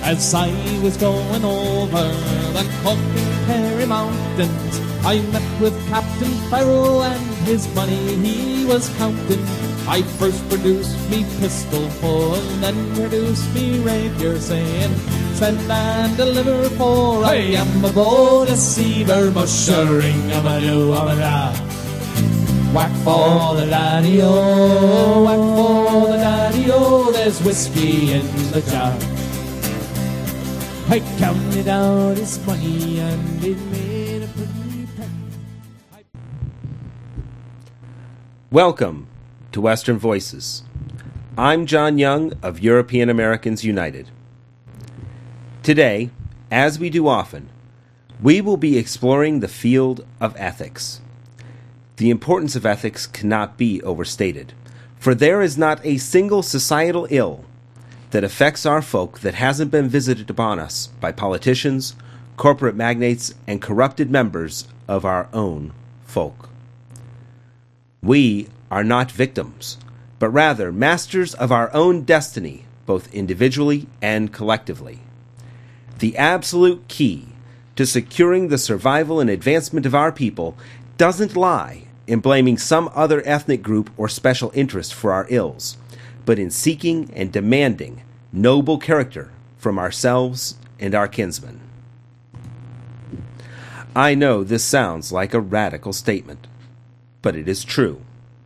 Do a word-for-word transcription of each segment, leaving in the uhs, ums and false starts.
As I was going over the Cork-and-Kerry mountains, I met with Captain Farrell and his money he was counting. I first produced me pistol full, then produced me rapier, saying, "Send and deliver, for I am aboard a seaver, mushering a madoo a da. Whack for the daddy-o, whack for the daddy-o, there's whiskey in the jar." I counted out his money and it made a pretty penny. Welcome to Western Voices. I'm John Young of European Americans United. Today, as we do often, we will be exploring the field of ethics. The importance of ethics cannot be overstated, for there is not a single societal ill that affects our folk that hasn't been visited upon us by politicians, corporate magnates, and corrupted members of our own folk. We are not victims, but rather masters of our own destiny, both individually and collectively. The absolute key to securing the survival and advancement of our people doesn't lie in blaming some other ethnic group or special interest for our ills, but in seeking and demanding noble character from ourselves and our kinsmen. I know this sounds like a radical statement, but it is true.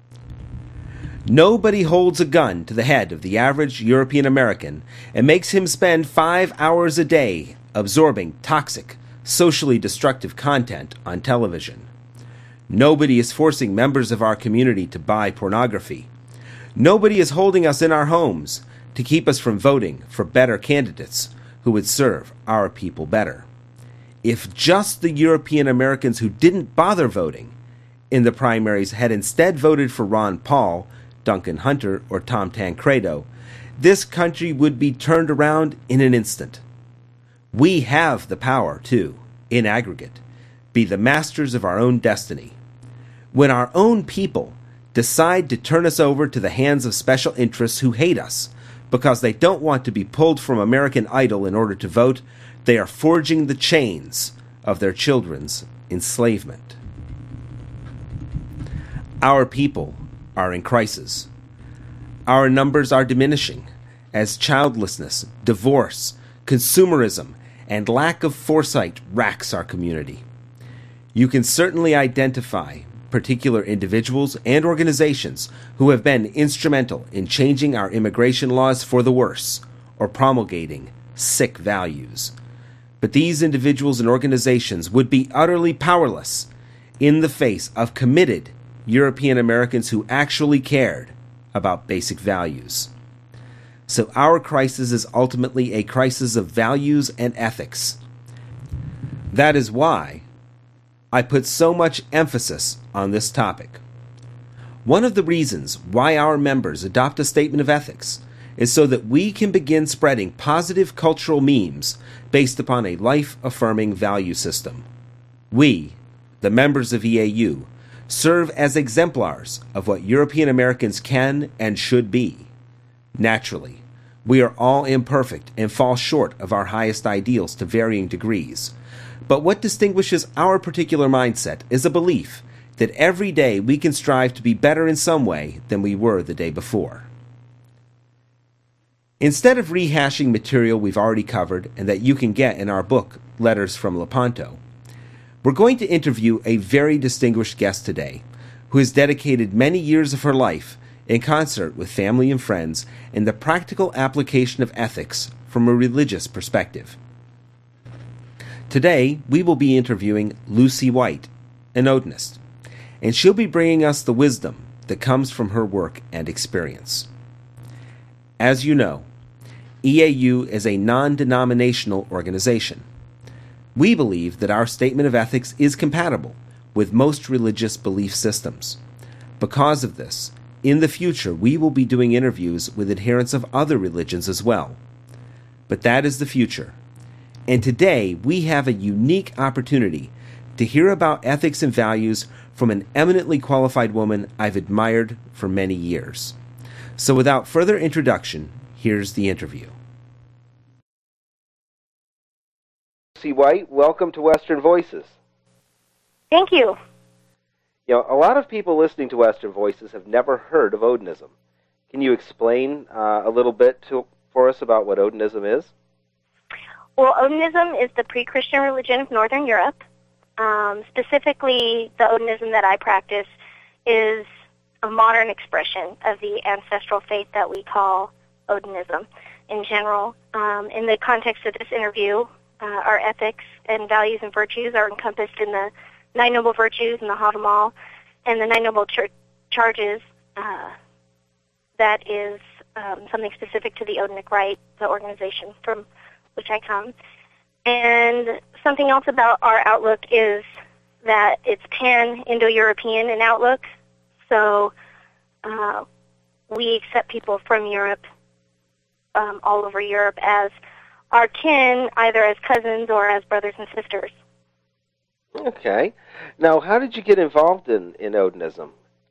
Nobody holds a gun to the head of the average European American and makes him spend five hours a day absorbing toxic, socially destructive content on television. Nobody is forcing members of our community to buy pornography. Nobody is holding us in our homes to keep us from voting for better candidates who would serve our people better. If just the European Americans who didn't bother voting in the primaries had instead voted for Ron Paul, Duncan Hunter, or Tom Tancredo, this country would be turned around in an instant. We have the power to, in aggregate, be the masters of our own destiny. When our own people decide to turn us over to the hands of special interests who hate us because they don't want to be pulled from American Idol in order to vote, they are forging the chains of their children's enslavement. Our people are in crisis. Our numbers are diminishing as childlessness, divorce, consumerism, and lack of foresight racks our community. You can certainly identify particular individuals and organizations who have been instrumental in changing our immigration laws for the worse or promulgating sick values. But these individuals and organizations would be utterly powerless in the face of committed European Americans who actually cared about basic values. So our crisis is ultimately a crisis of values and ethics. That is why I put so much emphasis on this topic. One of the reasons why our members adopt a statement of ethics is so that we can begin spreading positive cultural memes based upon a life-affirming value system. We, the members of E A U, serve as exemplars of what European Americans can and should be. Naturally, we are all imperfect and fall short of our highest ideals to varying degrees. But what distinguishes our particular mindset is a belief that every day we can strive to be better in some way than we were the day before. Instead of rehashing material we've already covered and that you can get in our book, Letters from Lepanto, we're going to interview a very distinguished guest today who has dedicated many years of her life in concert with family and friends in the practical application of ethics from a religious perspective. Today, we will be interviewing Lucy White, an Odinist, and she'll be bringing us the wisdom that comes from her work and experience. As you know, E A U is a non-denominational organization. We believe that our statement of ethics is compatible with most religious belief systems. Because of this, in the future we will be doing interviews with adherents of other religions as well. But that is the future. And today we have a unique opportunity to hear about ethics and values from an eminently qualified woman I've admired for many years. So without further introduction, here's the interview. Lucy White. Welcome to Western Voices. Thank you. You know, a lot of people listening to Western Voices have never heard of Odinism. Can you explain uh, a little bit to, for us about what Odinism is? Well, Odinism is the pre-Christian religion of Northern Europe. Um, specifically, the Odinism that I practice is a modern expression of the ancestral faith that we call Odinism in general. Um, in the context of this interview, uh, our ethics and values and virtues are encompassed in the Nine Noble Virtues and the Havamal, and the Nine Noble Char- Charges. Uh, that is um, something specific to the Odinic Rite, the organization from which I come. And something else about our outlook is that it's pan-Indo-European in outlook. So uh, we accept people from Europe, um, all over Europe, as our kin, either as cousins or as brothers and sisters. Okay. Now, how did you get involved in, in Odinism?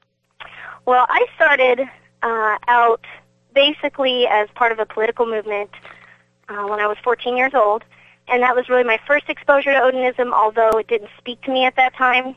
Well, I started uh, out basically as part of a political movement uh, when I was fourteen years old, and that was really my first exposure to Odinism, although it didn't speak to me at that time.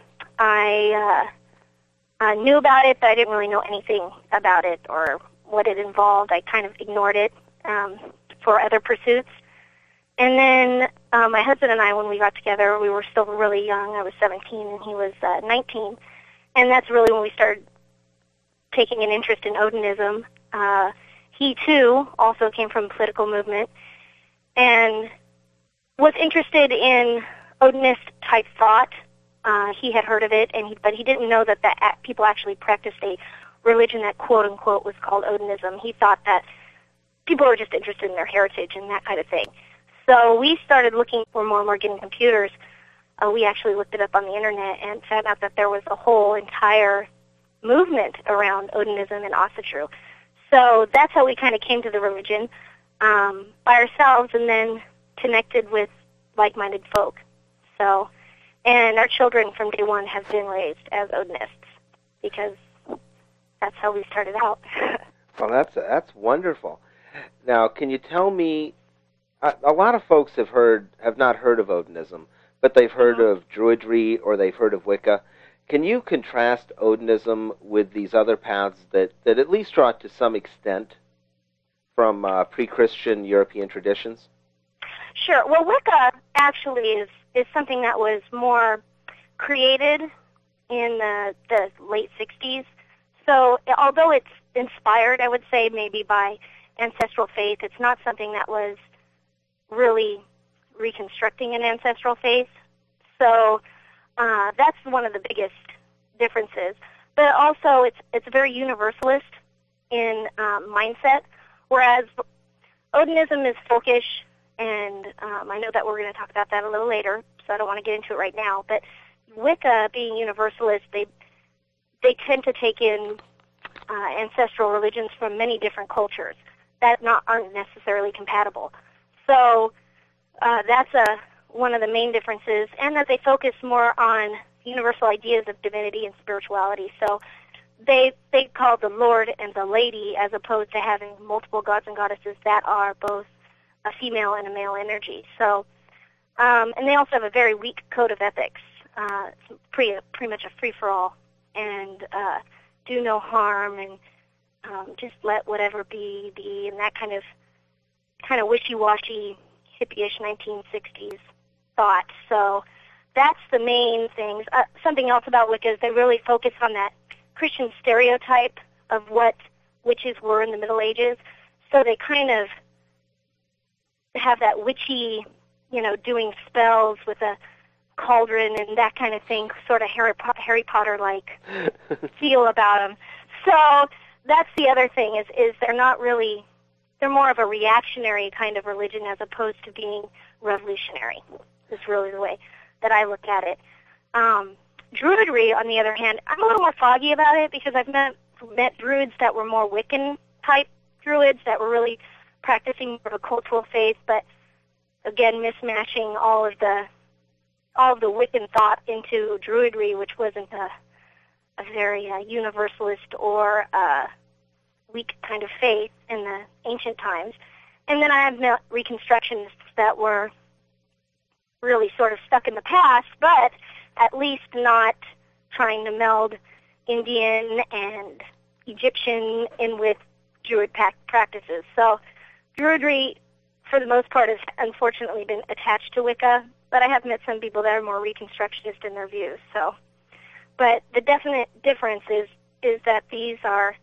I uh, uh, knew about it, but I didn't really know anything about it or what it involved. I kind of ignored it um, for other pursuits. And then uh, my husband and I, when we got together, we were still really young. I was seventeen and he was uh, nineteen. And that's really when we started taking an interest in Odinism. Uh, he, too, also came from a political movement and was interested in Odinist-type thought. Uh, he had heard of it, and he, but he didn't know that the, people actually practiced a religion that, quote-unquote, was called Odinism. He thought that people were just interested in their heritage and that kind of thing. So we started looking for more and more getting computers. Uh, we actually looked it up on the Internet and found out that there was a whole entire movement around Odinism and Asatru. So that's how we kind of came to the religion um, by ourselves and then connected with like-minded folk. So, and our children from day one have been raised as Odinists because that's how we started out. Well, that's that's wonderful. Now, can you tell me, a, a lot of folks have heard have not heard of Odinism, but they've heard mm-hmm. of Druidry or they've heard of Wicca. Can you contrast Odinism with these other paths that, that at least draw to some extent from uh, pre-Christian European traditions? Sure. Well, Wicca actually is, is something that was more created in the, the late sixties. So although it's inspired, I would say, maybe by ancestral faith, it's not something that was really reconstructing an ancestral faith. So uh, that's one of the biggest differences. But also it's it's very universalist in um, mindset, whereas Odinism is folkish, and um, I know that we're going to talk about that a little later, so I don't want to get into it right now. But Wicca, being universalist, they they tend to take in uh, ancestral religions from many different cultures that not aren't necessarily compatible. So uh, that's a one of the main differences, and that they focus more on universal ideas of divinity and spirituality. So they they call the Lord and the Lady as opposed to having multiple gods and goddesses that are both a female and a male energy. So, um, and they also have a very weak code of ethics. Uh, it's pretty, pretty much a free-for-all, and uh, do no harm, and um, just let whatever be, be, and that kind of kind of wishy-washy, hippie-ish nineteen sixties thought. So that's the main things. Uh, something else about Wicca is they really focus on that Christian stereotype of what witches were in the Middle Ages. So they kind of have that witchy, you know, doing spells with a cauldron and that kind of thing, sort of Harry, po- Harry Potter-like feel about them. So that's the other thing is, is they're not really, they're more of a reactionary kind of religion as opposed to being revolutionary. Is really the way that I look at it. Um, Druidry, on the other hand, I'm a little more foggy about it because I've met, met druids that were more Wiccan-type druids that were really practicing more of a cultural faith, but again, mismatching all of the all of the Wiccan thought into Druidry, which wasn't a, a very uh, universalist or uh, weak kind of faith in the ancient times. And then I have met Reconstructionists that were really sort of stuck in the past, but at least not trying to meld Indian and Egyptian in with Druid practices. So Druidry, for the most part, has unfortunately been attached to Wicca, but I have met some people that are more Reconstructionist in their views. So, but the definite difference is is that these are,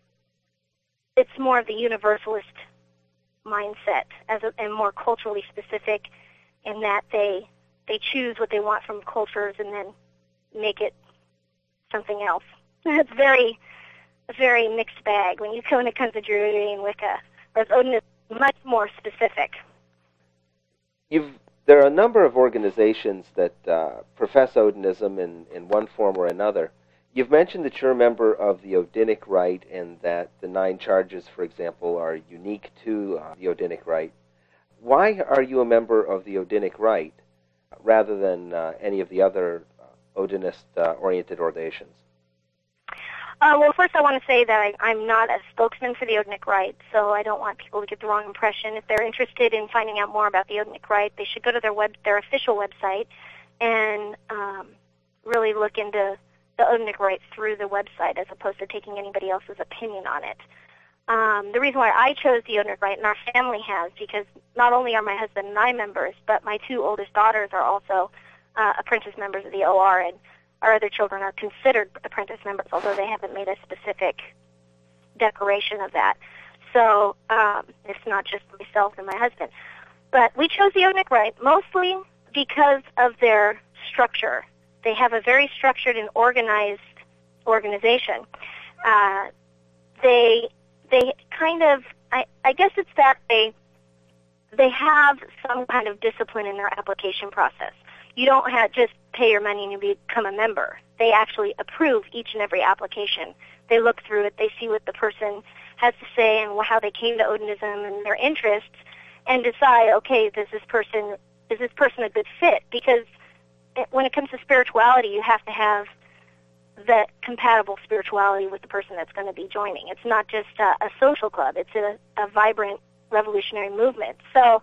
it's more of the universalist mindset as a, and more culturally specific in that they they choose what they want from cultures and then make it something else. It's very, a very mixed bag when you when it comes to Druidry and Wicca, whereas Odin is much more specific. You've, there are a number of organizations that uh, profess Odinism in, in one form or another. You've mentioned that you're a member of the Odinic Rite and that the nine charges, for example, are unique to uh, the Odinic Rite. Why are you a member of the Odinic Rite rather than uh, any of the other uh, Odinist-oriented uh, organizations? Uh, well, first I want to say that I, I'm not a spokesman for the Odinic Rite, so I don't want people to get the wrong impression. If they're interested in finding out more about the Odinic Rite, they should go to their web, their official website and um, really look into the Odinic Rite through the website as opposed to taking anybody else's opinion on it. Um, the reason why I chose the Odinic Rite, and our family has, because not only are my husband and I members, but my two oldest daughters are also uh, apprentice members of the O R, and our other children are considered apprentice members, although they haven't made a specific declaration of that. So um, it's not just myself and my husband. But we chose the Odinic Rite mostly because of their structure. They have a very structured and organized organization. Uh, they they kind of, I, I guess it's that they they have some kind of discipline in their application process. You don't have just pay your money and you become a member. They actually approve each and every application. They look through it. They see what the person has to say and how they came to Odinism and their interests, and decide, okay, does this person is this person a good fit? Because when it comes to spirituality, you have to have that compatible spirituality with the person that's going to be joining. It's not just a, a social club. It's a, a vibrant revolutionary movement. So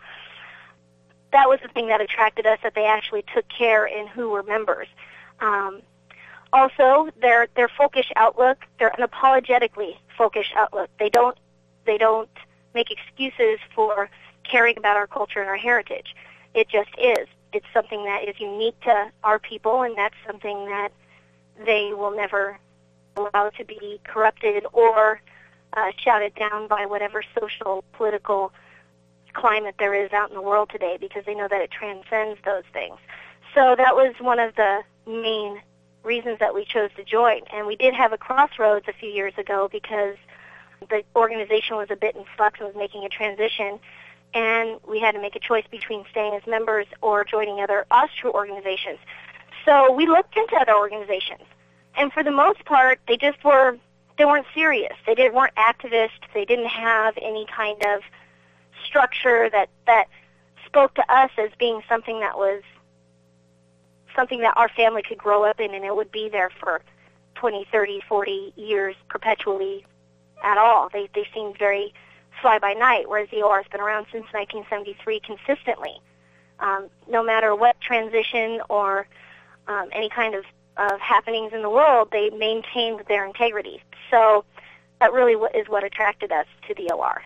that was the thing that attracted us, that they actually took care in who were members. Um, also, their their folkish outlook, their unapologetically folkish outlook. They don't they don't make excuses for caring about our culture and our heritage. It just is. It's something that is unique to our people, and that's something that they will never allow to be corrupted or uh, shouted down by whatever social, political climate there is out in the world today, because they know that it transcends those things. So that was one of the main reasons that we chose to join. And we did have a crossroads a few years ago because the organization was a bit in flux and was making a transition, and we had to make a choice between staying as members or joining other Ostrue organizations. So we looked into other organizations, and for the most part, they just were, they weren't serious. They didn't, weren't activists. They didn't have any kind of structure that, that spoke to us as being something that was something that our family could grow up in, and it would be there for twenty, thirty, forty years perpetually at all. They, they seemed very fly-by-night, whereas the O R has been around since nineteen seventy-three consistently. Um, no matter what transition or um, any kind of, of happenings in the world, they maintained their integrity. So that really is what attracted us to the O R.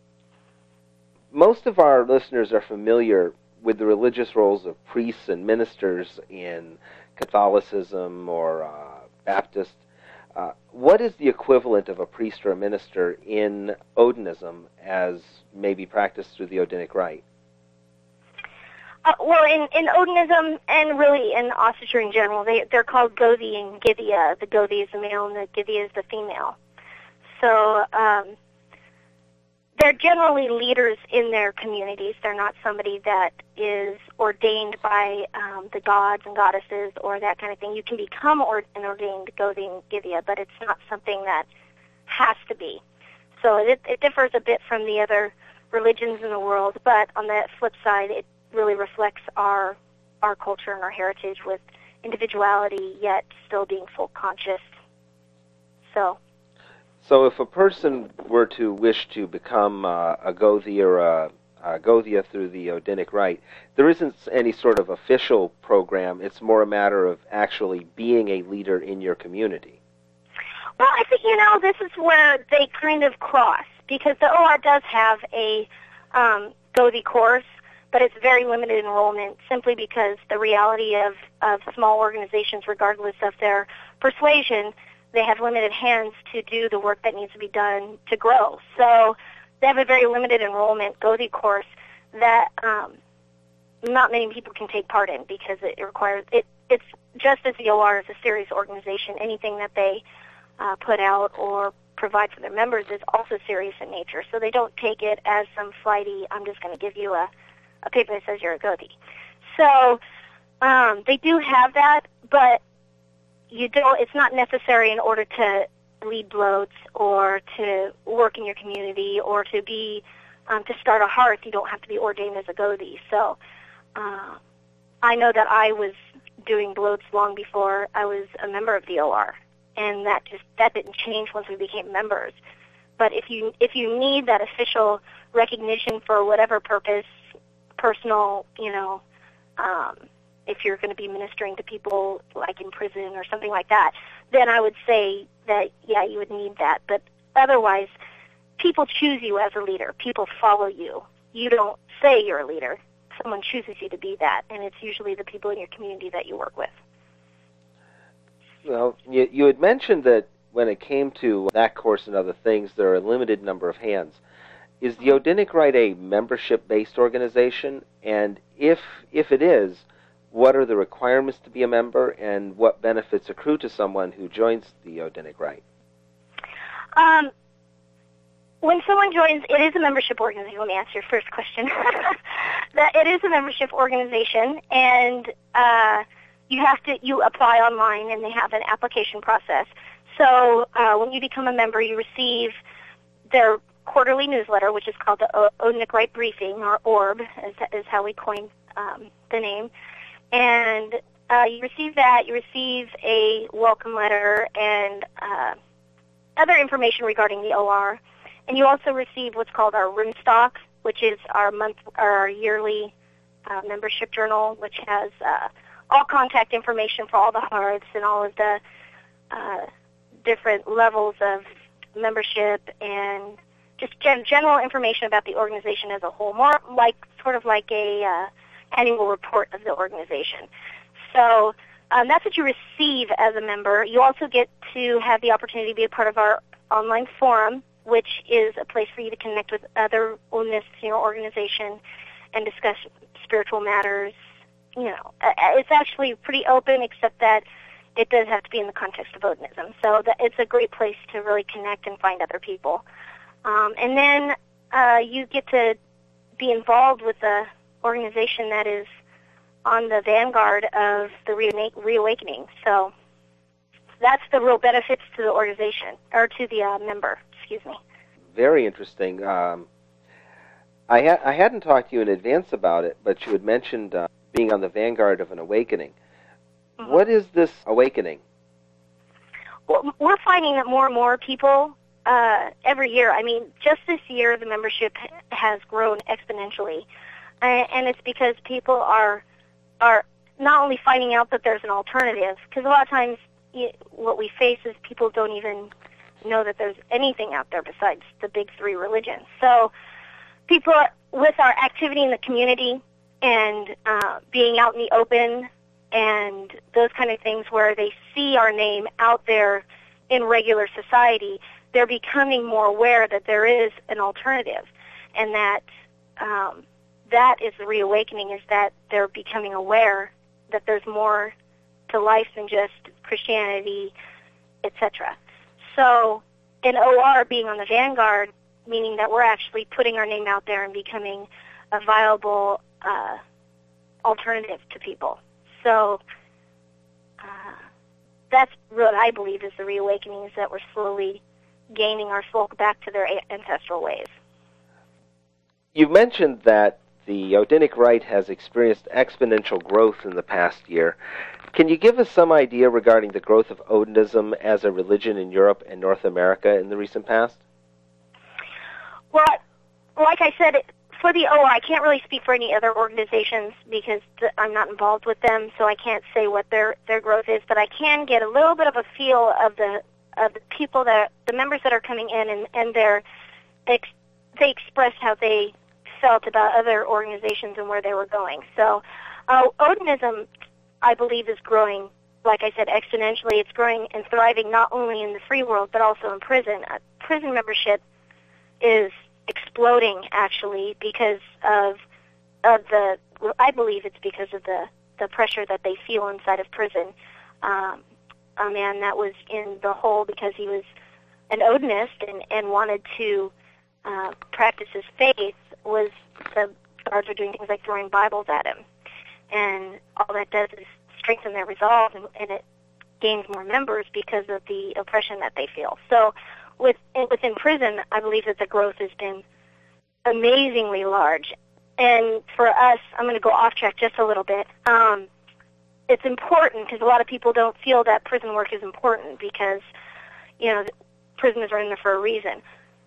Most of our listeners are familiar with the religious roles of priests and ministers in Catholicism or uh, Baptist. Uh, what is the equivalent of a priest or a minister in Odinism as maybe practiced through the Odinic Rite? Uh, well, in, in Odinism and really in Ossetry in general, they, they're called Gothi and Githia. The Gothi is the male and the Githia is the female. So um, they're generally leaders in their communities. They're not somebody that is ordained by um, the gods and goddesses or that kind of thing. You can become or- an ordained Gothi and Githia, but it's not something that has to be. So it, it differs a bit from the other religions in the world, but on the flip side, it really reflects our our culture and our heritage with individuality, yet still being full conscious. So. So if a person were to wish to become uh, a Gothi or a, uh, Gothia through the Odinic Rite, there isn't any sort of official program. It's more a matter of actually being a leader in your community. Well, I think, you know, this is where they kind of cross, because the O R does have a um, Gothi course, but it's very limited enrollment simply because the reality of, of small organizations, regardless of their persuasion, they have limited hands to do the work that needs to be done to grow. So they have a very limited enrollment Gothi course that um, not many people can take part in because it requires, it, it's just as the O R is a serious organization, anything that they uh, put out or provide for their members is also serious in nature. So they don't take it as some flighty, I'm just going to give you a, a paper that says you're a Gothi. So um, they do have that, but you don't, it's not necessary in order to lead bloats or to work in your community or to be, um, to start a hearth. You don't have to be ordained as a Gothi. So uh, I know that I was doing bloats long before I was a member of the O R. And that just that didn't change once we became members. But if you if you need that official recognition for whatever purpose, personal, you know, um, if you're going to be ministering to people like in prison or something like that, then I would say that yeah, you would need that. But otherwise, people choose you as a leader. People follow you. You don't say you're a leader. Someone chooses you to be that, and it's usually the people in your community that you work with. Well, you, you had mentioned that when it came to that course and other things, there are a limited number of hands. Is the Odinic Rite a membership-based organization? And if if it is, what are the requirements to be a member, and what benefits accrue to someone who joins the Odinic Rite? Um, when someone joins, it is a membership organization. Let me answer your first question. that it is a membership organization, and uh, you have to you apply online, and they have an application process. So uh, when you become a member, you receive their quarterly newsletter, which is called the o- Odinic Rite Briefing, or O R B, is, is how we coined um, the name. And uh, you receive that. You receive a welcome letter and uh, other information regarding the O R. And you also receive what's called our room stock, which is our month, our yearly uh, membership journal, which has uh, all contact information for all the hearths and all of the uh, different levels of membership and just gen- general information about the organization as a whole, more like sort of like a uh, annual report of the organization. So um, that's what you receive as a member. You also get to have the opportunity to be a part of our online forum, which is a place for you to connect with other Odinists in your organization and discuss spiritual matters. You know, it's actually pretty open, except that it does have to be in the context of Odinism. So that it's a great place to really connect and find other people. Um, and then uh, you get to be involved with the organization that is on the vanguard of the re- reawakening. So that's the real benefits to the organization, or to the uh, member, excuse me. Very interesting. Um, I, ha- I hadn't talked to you in advance about it, but you had mentioned uh, being on the vanguard of an awakening. Mm-hmm. What is this awakening? Well, we're finding that more and more people uh, every year, I mean, just this year the membership has grown exponentially. Uh, and it's because people are are not only finding out that there's an alternative, because a lot of times you, what we face is people don't even know that there's anything out there besides the big three religions. So people, are, with our activity in the community and uh, being out in the open and those kind of things where they see our name out there in regular society, they're becoming more aware that there is an alternative, and that um, that is the reawakening, is that they're becoming aware that there's more to life than just Christianity, et cetera. So in O R being on the vanguard, meaning that we're actually putting our name out there and becoming a viable uh, alternative to people. So uh, that's what I believe is the reawakening, is that we're slowly gaining our folk back to their ancestral ways. You mentioned that the Odinic Rite has experienced exponential growth in the past year. Can you give us some idea regarding the growth of Odinism as a religion in Europe and North America in the recent past? Well, like I said, for the O R, I can't really speak for any other organizations because th- I'm not involved with them, so I can't say what their their growth is. But I can get a little bit of a feel of the of the people that the members that are coming in, and and their ex- they expressed how they felt about other organizations and where they were going. So, uh, Odinism, I believe, is growing. Like I said, exponentially. It's growing and thriving not only in the free world but also in prison. Uh, prison membership is exploding, actually, because of of the. I believe it's because of the the pressure that they feel inside of prison. Um, a man that was in the hole because he was an Odinist and and wanted to uh, practice his faith. Was the guards are doing things like throwing Bibles at him, and all that does is strengthen their resolve, and, and it gains more members because of the oppression that they feel. So with, within prison, I believe that the growth has been amazingly large. And for us, I'm going to go off track just a little bit. Um, it's important because a lot of people don't feel that prison work is important because, you know, prisoners are in there for a reason.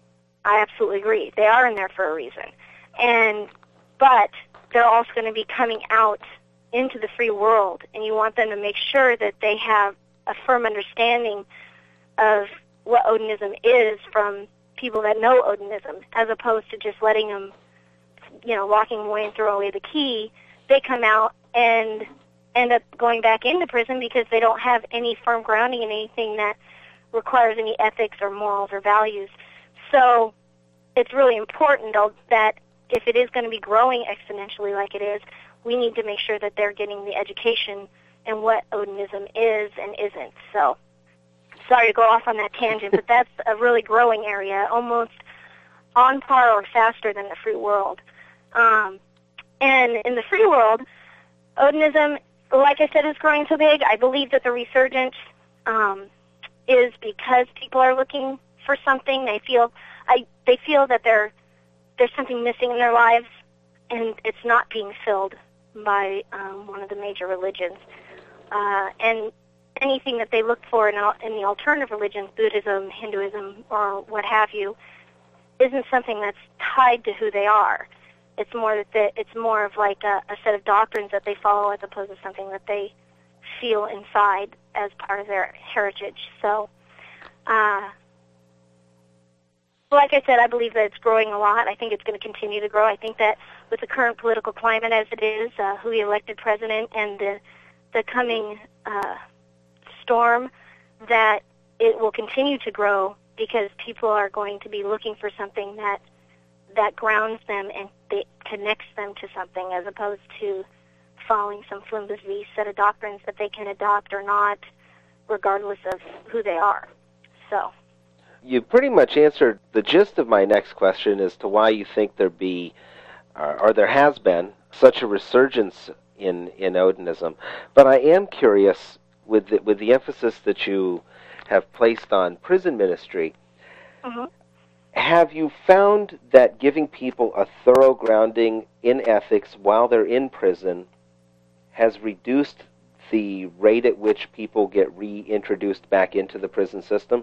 I absolutely agree. They are in there for a reason. And but they're also going to be coming out into the free world, and you want them to make sure that they have a firm understanding of what Odinism is from people that know Odinism, as opposed to just letting them, you know, locking them away and throw away the key. They come out and end up going back into prison because they don't have any firm grounding in anything that requires any ethics or morals or values. So it's really important that if it is going to be growing exponentially like it is, we need to make sure that they're getting the education and what Odinism is and isn't. So, sorry to go off on that tangent, but that's a really growing area, almost on par or faster than the free world. Um, and in the free world, Odinism, like I said, is growing so big. I believe that the resurgence um, is because people are looking for something. They feel, I, they feel that they're, there's something missing in their lives, and it's not being filled by um, one of the major religions. Uh, and anything that they look for in, in the alternative religions, Buddhism, Hinduism, or what have you, isn't something that's tied to who they are. It's more that they, it's more of like a, a set of doctrines that they follow as opposed to something that they feel inside as part of their heritage. So, uh, like I said, I believe that it's growing a lot. I think it's going to continue to grow. I think that with the current political climate as it is, uh, who we elected president, and the the coming uh, storm, that it will continue to grow because people are going to be looking for something that that grounds them and they, connects them to something, as opposed to following some flimsy set of doctrines that they can adopt or not, regardless of who they are. So. You pretty much answered the gist of my next question as to why you think there be, uh, or there has been, such a resurgence in, in Odinism. But I am curious, with the, with the emphasis that you have placed on prison ministry, mm-hmm. have you found that giving people a thorough grounding in ethics while they're in prison has reduced the rate at which people get reintroduced back into the prison system?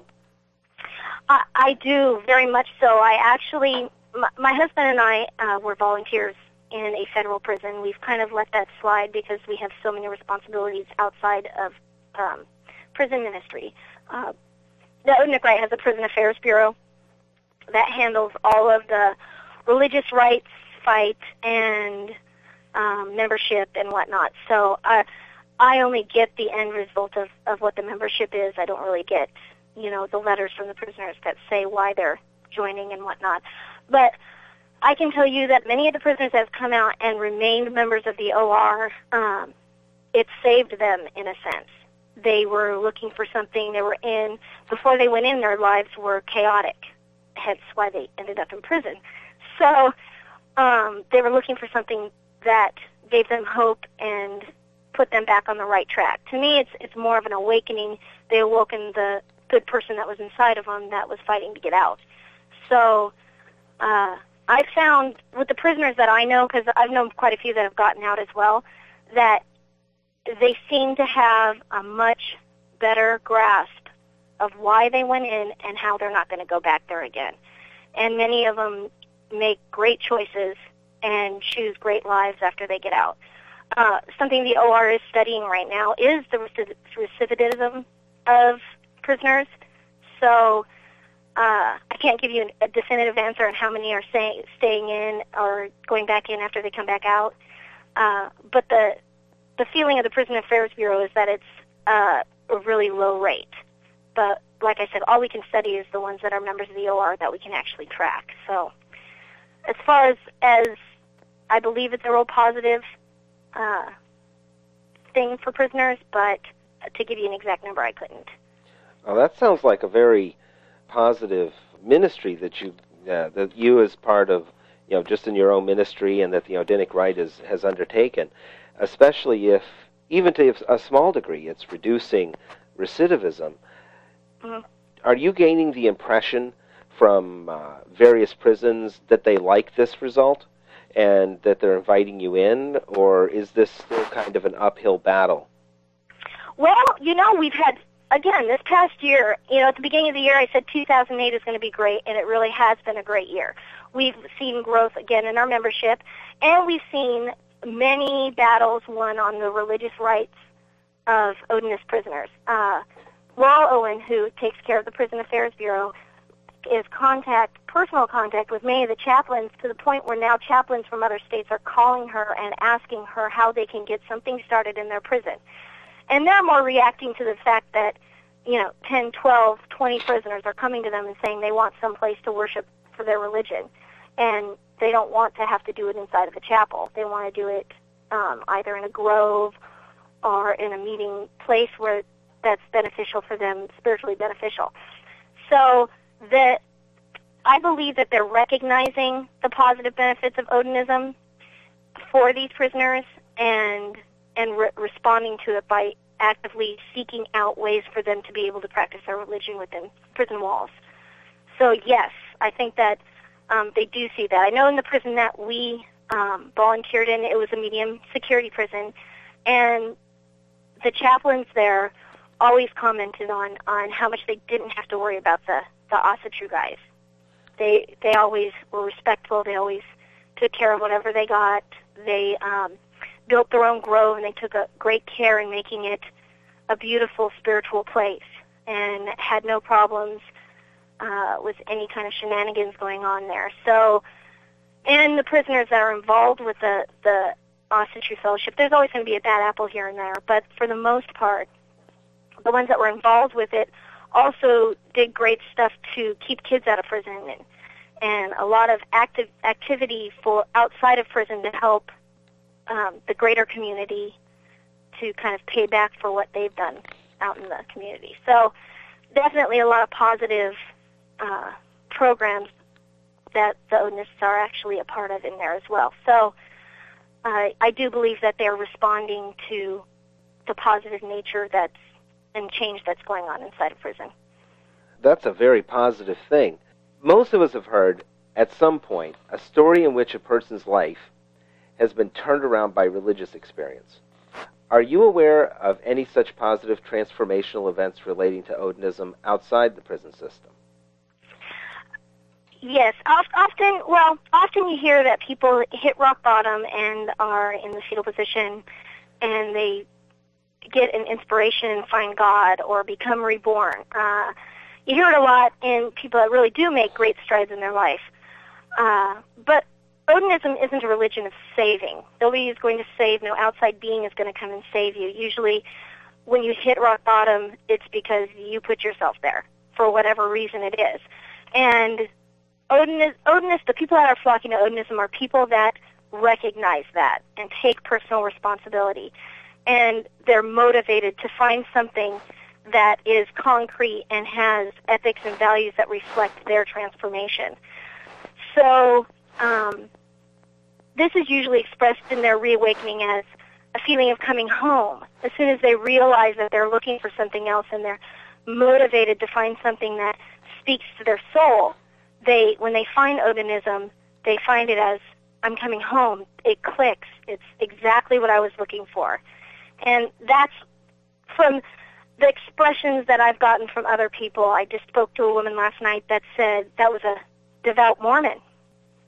I, I do, very much so. I actually, my, my husband and I uh, were volunteers in a federal prison. We've kind of let that slide because we have so many responsibilities outside of um, prison ministry. Uh, the Odenik Rite has a prison affairs bureau that handles all of the religious rights fight and um, membership and whatnot. So uh, I only get the end result of, of what the membership is. I don't really get, you know, the letters from the prisoners that say why they're joining and whatnot. But I can tell you that many of the prisoners that have come out and remained members of the O R, um, it saved them in a sense. They were looking for something. They were in, before they went in, their lives were chaotic, hence why they ended up in prison. So um, they were looking for something that gave them hope and put them back on the right track. To me, it's it's more of an awakening. They awoken the good person that was inside of them that was fighting to get out. So uh, I found with the prisoners that I know, because I've known quite a few that have gotten out as well, that they seem to have a much better grasp of why they went in and how they're not going to go back there again. And many of them make great choices and choose great lives after they get out. Uh, something the O R is studying right now is the recidivism of prisoners. So uh, I can't give you a definitive answer on how many are stay, staying in or going back in after they come back out. Uh, but the the feeling of the Prison Affairs Bureau is that it's uh, a really low rate. But like I said, all we can study is the ones that are members of the O R that we can actually track. So as far as, as I believe it's a real positive uh, thing for prisoners, but to give you an exact number, I couldn't. Well, that sounds like a very positive ministry that you uh, that you as part of, you know, just in your own ministry, and that the Odinic Rite is, has undertaken, especially if, even to a small degree, it's reducing recidivism. Mm-hmm. Are you gaining the impression from uh, various prisons that they like this result and that they're inviting you in, or is this still kind of an uphill battle? Well, you know, we've had, again, this past year, you know, at the beginning of the year I said two thousand eight is going to be great, and it really has been a great year. We've seen growth again in our membership, and we've seen many battles won on the religious rights of Odinist prisoners. Uh, Laurel Owen, who takes care of the Prison Affairs Bureau, is contact, personal contact with many of the chaplains, to the point where now chaplains from other states are calling her and asking her how they can get something started in their prison. And they're more reacting to the fact that, you know, ten, twelve, twenty prisoners are coming to them and saying they want some place to worship for their religion. And they don't want to have to do it inside of a chapel. They want to do it um, either in a grove or in a meeting place where that's beneficial for them, spiritually beneficial. So that I believe that they're recognizing the positive benefits of Odinism for these prisoners and and re- responding to it by actively seeking out ways for them to be able to practice their religion within prison walls. So yes, I think that um, they do see that. I know in the prison that we um, volunteered in, it was a medium security prison, and the chaplains there always commented on, on how much they didn't have to worry about the, the Asatru guys. They they always were respectful. They always took care of whatever they got. They um, built their own grove, and they took a great care in making it a beautiful spiritual place, and had no problems uh, with any kind of shenanigans going on there. So, and the prisoners that are involved with the, the Asatru Fellowship, there's always going to be a bad apple here and there, but for the most part, the ones that were involved with it also did great stuff to keep kids out of prison, and, and a lot of active activity for outside of prison to help um, the greater community to kind of pay back for what they've done out in the community. So definitely a lot of positive uh, programs that the Odinists are actually a part of in there as well. So uh, I do believe that they're responding to the positive nature that's and change that's going on inside of prison. That's a very positive thing. Most of us have heard, at some point, a story in which a person's life has been turned around by religious experience. Are you aware of any such positive transformational events relating to Odinism outside the prison system? Yes, often, well, often you hear that people hit rock bottom and are in the fetal position, and they get an inspiration and find God or become reborn. Uh, you hear it a lot in people that really do make great strides in their life. Uh, but Odinism isn't a religion of saving. Nobody is going to save. No outside being is going to come and save you. Usually when you hit rock bottom, it's because you put yourself there for whatever reason it is. And Odinist, Odinist, the people that are flocking to Odinism are people that recognize that and take personal responsibility. And they're motivated to find something that is concrete and has ethics and values that reflect their transformation. So um, this is usually expressed in their reawakening as a feeling of coming home. As soon as they realize that they're looking for something else and they're motivated to find something that speaks to their soul, they, when they find Odinism, they find it as, I'm coming home. It clicks. It's exactly what I was looking for. And that's from the expressions that I've gotten from other people. I just spoke to a woman last night that said that was a devout Mormon.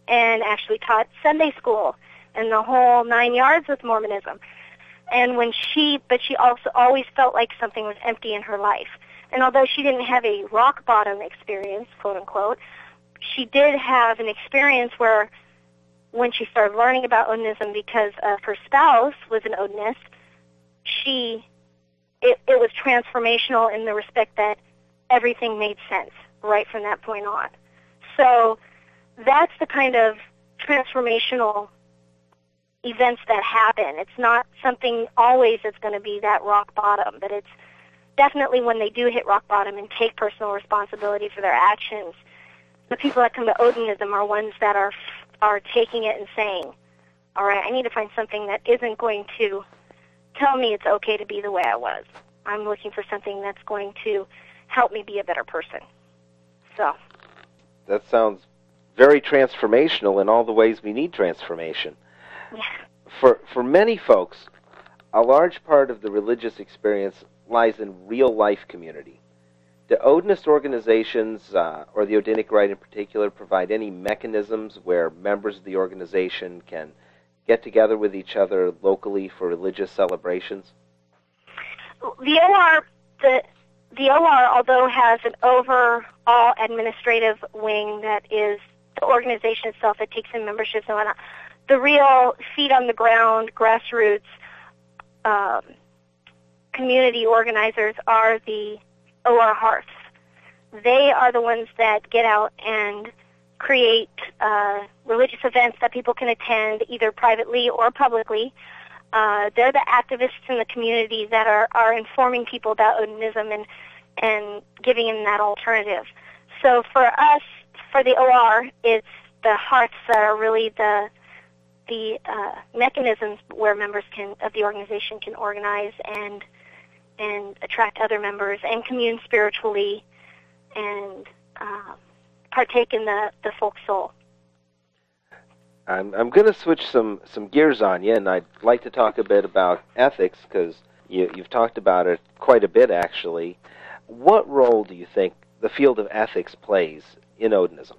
and actually taught Sunday school and the whole nine yards with Mormonism. And when she, but she also always felt like something was empty in her life. And although she didn't have a rock bottom experience, quote unquote, she did have an experience where when she started learning about Odinism because uh, her spouse was an Odinist, she, it, it was transformational in the respect that everything made sense right from that point on. So that's the kind of transformational events that happen. It's not something always that's going to be that rock bottom, but it's definitely when they do hit rock bottom and take personal responsibility for their actions. The people that come to Odinism are ones that are are taking it and saying, all right, I need to find something that isn't going to tell me it's okay to be the way I was. I'm looking for something that's going to help me be a better person. So that sounds very transformational in all the ways we need transformation. Yeah. For for many folks, a large part of the religious experience lies in real-life community. Do Odinist organizations, uh, or the Odinic Rite in particular, provide any mechanisms where members of the organization can get together with each other locally for religious celebrations? The O R, the the O R, although has an overall administrative wing that is the organization itself that takes in memberships and whatnot, the real feet on the ground, grassroots um, community organizers are the O R hearths. They are the ones that get out and create uh, religious events that people can attend either privately or publicly. Uh, they're the activists in the community that are, are informing people about Odinism and, and giving them that alternative. So for us, for the O R, it's the hearths that are really the the uh, mechanisms where members can of the organization can organize and and attract other members and commune spiritually and uh, partake in the, the folk soul. I'm, I'm going to switch some, some gears on you, and I'd like to talk a bit about ethics, because you, you've talked about it quite a bit, actually. What role do you think the field of ethics plays in Odinism?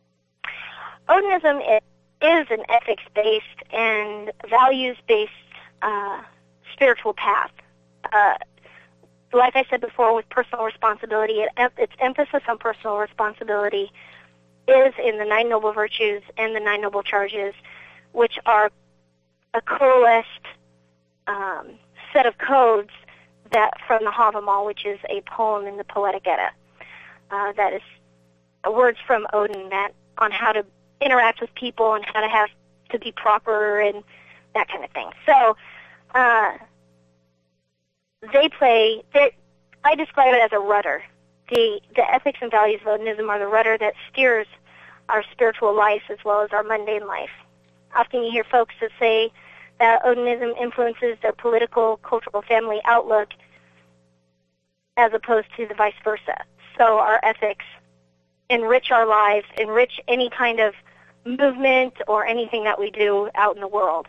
Odinism is an ethics-based and values-based uh, spiritual path. Uh, like I said before, with personal responsibility, it, its emphasis on personal responsibility is in the Nine Noble Virtues and the Nine Noble Charges, which are a coalesced um, set of codes that from the Havamal, which is a poem in the Poetic Edda, uh, that is words from Odin that on how to interact with people and how to have to be proper and that kind of thing. So uh, they play. They, I describe it as a rudder. The the ethics and values of Odinism are the rudder that steers our spiritual life as well as our mundane life. Often you hear folks that say that Odinism influences their political, cultural, family outlook as opposed to the vice versa. So our ethics enrich our lives, enrich any kind of movement or anything that we do out in the world.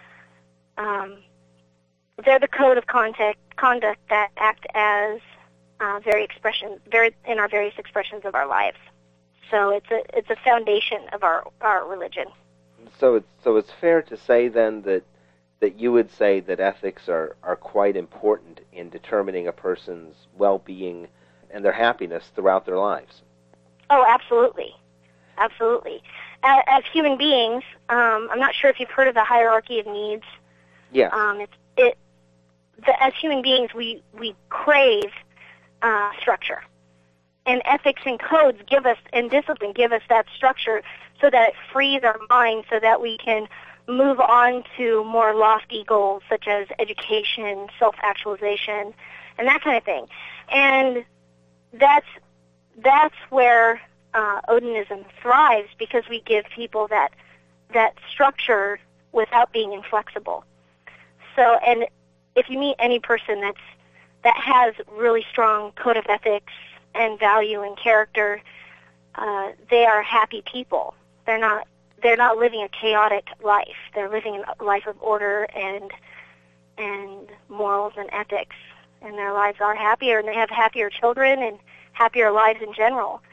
Um, they're the code of conduct, conduct that act as uh, very expression, very in our various expressions of our lives. So it's a it's a foundation of our, our religion. So it's so it's fair to say then that that you would say that ethics are, are quite important in determining a person's well-being and their happiness throughout their lives. Oh, absolutely, absolutely. As, as human beings, um, I'm not sure if you've heard of the hierarchy of needs. Yeah. Um, it's it. The, as human beings, we we crave uh, structure. And ethics and codes give us, and discipline give us that structure so that it frees our mind so that we can move on to more lofty goals such as education, self-actualization, and that kind of thing. And that's that's where uh, Odinism thrives, because we give people that that structure without being inflexible. So, and if you meet any person that's that has really strong code of ethics and value and character, uh, they are happy people. They're not they're not living a chaotic life. They're living a life of order and and morals and ethics. And their lives are happier, and they have happier children and happier lives in general.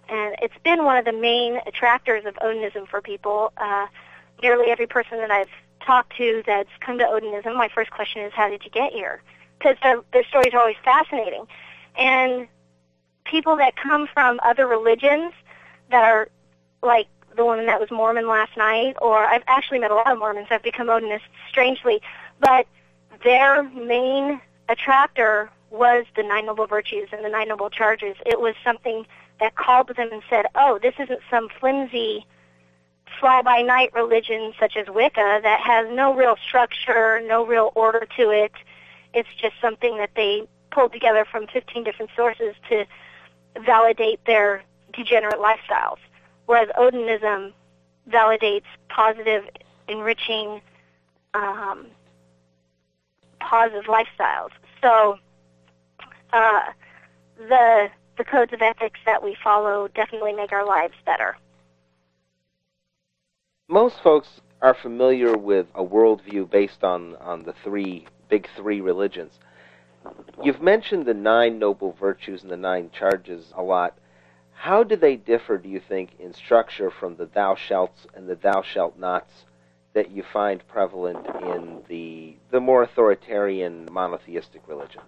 And it's been one of the main attractors of Odinism for people. Uh, nearly every person that I've talked to that's come to Odinism, my first question is, how did you get here? Because their, their stories are always fascinating. And people that come from other religions that are like the woman that was Mormon last night, or I've actually met a lot of Mormons that have become Odinists, strangely, but their main attractor was the Nine Noble Virtues and the Nine Noble Charges. It was something that called to them and said, oh, this isn't some flimsy fly-by-night religion such as Wicca that has no real structure, no real order to it. It's just something that they pulled together from fifteen different sources to validate their degenerate lifestyles, whereas Odinism validates positive, enriching, um, positive lifestyles. So uh, the the codes of ethics that we follow definitely make our lives better. Most folks are familiar with a worldview based on, on the three big three religions. You've mentioned the nine noble virtues and the nine charges a lot. How do they differ, do you think, in structure from the thou shalts and the thou shalt nots that you find prevalent in the the more authoritarian monotheistic religions?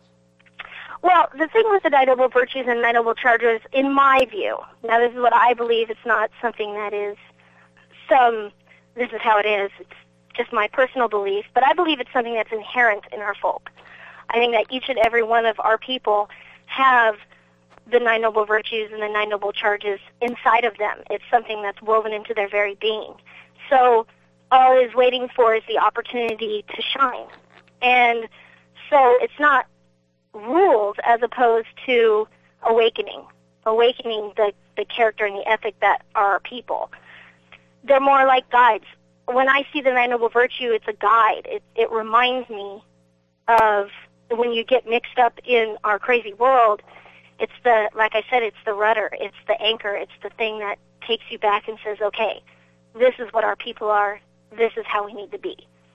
Well, the thing with the Nine Noble Virtues and Nine Noble Charges, in my view, now this is what I believe, it's not something that is some, this is how it is, it's just my personal belief, but I believe it's something that's inherent in our folk. I think that each and every one of our people have the Nine Noble Virtues and the Nine Noble Charges inside of them. It's something that's woven into their very being. So all it is waiting for is the opportunity to shine. And so it's not rules as opposed to awakening, awakening the, the character and the ethic that are our people. They're more like guides. When I see the Nine Noble Virtue, it's a guide. It, it reminds me of when you get mixed up in our crazy world, it's the, like I said, it's the rudder, it's the anchor, it's the thing that takes you back and says, okay, this is what our people are, this is how we need to be.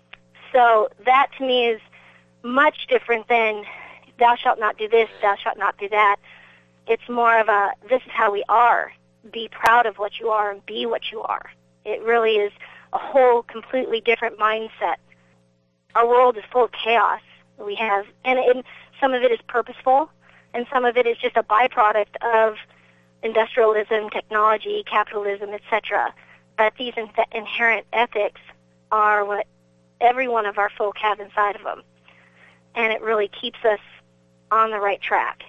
So that to me is much different than thou shalt not do this, thou shalt not do that. It's more of a, this is how we are. Be proud of what you are and be what you are. It really is a whole completely different mindset. Our world is full of chaos. We have, and, and some of it is purposeful, and some of it is just a byproduct of industrialism, technology, capitalism, et cetera. But these in- inherent ethics are what every one of our folk have inside of them, and it really keeps us on the right track.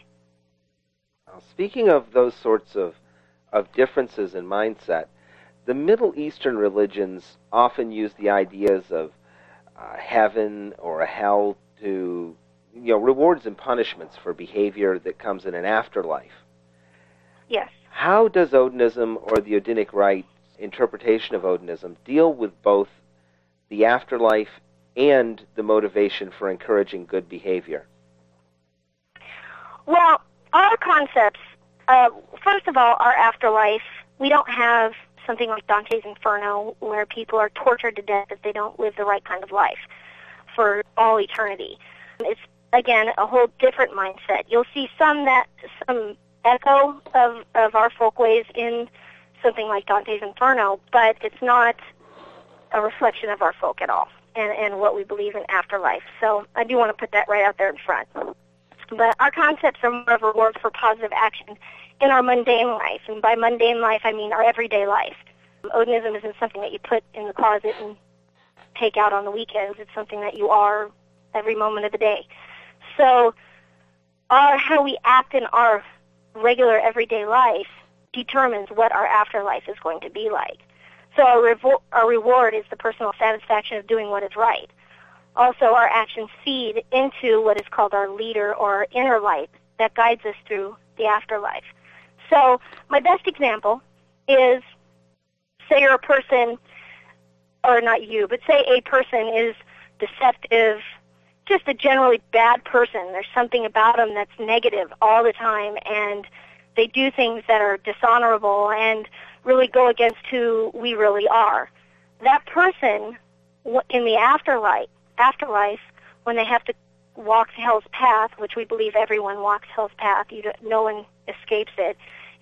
Speaking of those sorts of, of differences in mindset, the Middle Eastern religions often use the ideas of uh, heaven or a hell to, you know, rewards and punishments for behavior that comes in an afterlife. Yes. How does Odinism or the Odinic Rite interpretation of Odinism deal with both the afterlife and the motivation for encouraging good behavior? Well, our concepts, uh, first of all, our afterlife, we don't have something like Dante's Inferno where people are tortured to death if they don't live the right kind of life for all eternity. It's, again, a whole different mindset. You'll see some that some echo of, of our folkways in something like Dante's Inferno, but it's not a reflection of our folk at all and, and what we believe in afterlife. So I do want to put that right out there in front. But our concepts are more of rewards for positive action in our mundane life. And by mundane life, I mean our everyday life. Odinism isn't something that you put in the closet and take out on the weekends. It's something that you are every moment of the day. So our, how we act in our regular everyday life determines what our afterlife is going to be like. So our, revo- our reward is the personal satisfaction of doing what is right. Also, our actions feed into what is called our leader or our inner light that guides us through the afterlife. So my best example is, say you're a person, or not you, but say a person is deceptive, just a generally bad person. There's something about them that's negative all the time, and they do things that are dishonorable and really go against who we really are. That person, in the afterlife, afterlife, when they have to walk hell's path, which we believe everyone walks hell's path, you don't, no one escapes it,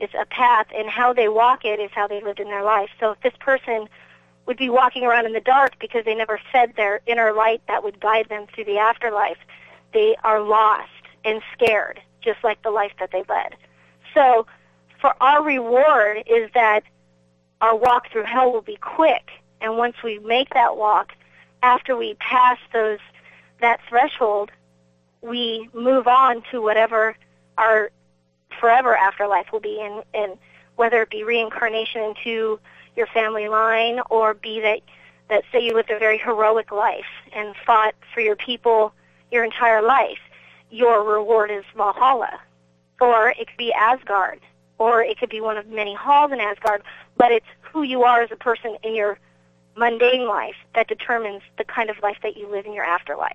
It's a path, and how they walk it is how they lived in their life. So if this person would be walking around in the dark because they never fed their inner light that would guide them through the afterlife, they are lost and scared, just like the life that they led. So for our reward is that our walk through hell will be quick, and once we make that walk, after we pass those that threshold, we move on to whatever our forever afterlife will be, and, and whether it be reincarnation into your family line, or be that, that say you lived a very heroic life and fought for your people your entire life, your reward is Valhalla. Or it could be Asgard, or it could be one of many halls in Asgard, but it's who you are as a person in your mundane life that determines the kind of life that you live in your afterlife.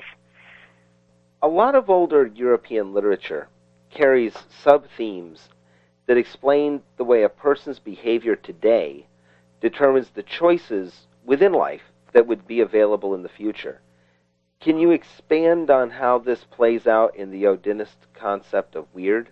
A lot of older European literature carries sub-themes that explain the way a person's behavior today determines the choices within life that would be available in the future. Can you expand on how this plays out in the Odinist concept of weird?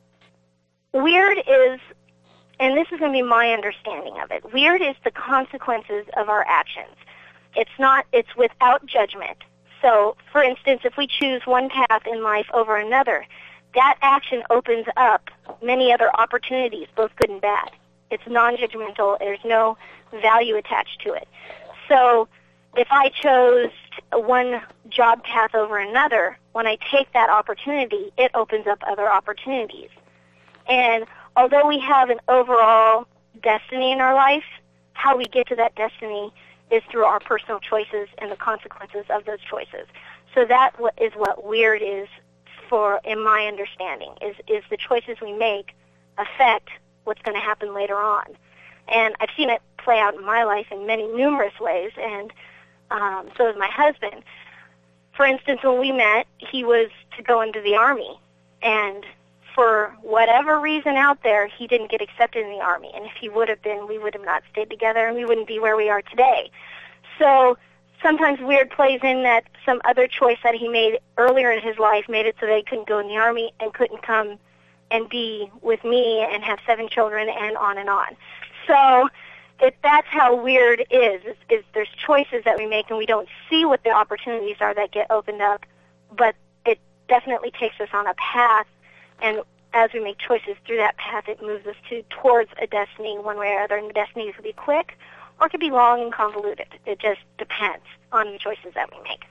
Weird is, and this is going to be my understanding of it, weird is the consequences of our actions. It's not, it's without judgment. So, for instance, if we choose one path in life over another, that action opens up many other opportunities, both good and bad. It's non-judgmental. There's no value attached to it. So if I chose one job path over another, when I take that opportunity, it opens up other opportunities. And although we have an overall destiny in our life, how we get to that destiny is through our personal choices and the consequences of those choices. So that is what weird is for, in my understanding, is, is the choices we make affect what's going to happen later on. And I've seen it play out in my life in many numerous ways, and um, so is my husband. For instance, when we met, he was to go into the Army, and for whatever reason out there, he didn't get accepted in the Army. And if he would have been, we would have not stayed together, and we wouldn't be where we are today. So sometimes weird plays in that some other choice that he made earlier in his life made it so that he couldn't go in the Army and couldn't come and be with me and have seven children and on and on. So it, that's how weird is, is, is there's choices that we make and we don't see what the opportunities are that get opened up, but it definitely takes us on a path, and as we make choices through that path, it moves us to towards a destiny one way or other, and the destiny could be quick or it could be long and convoluted. It just depends on the choices that we make.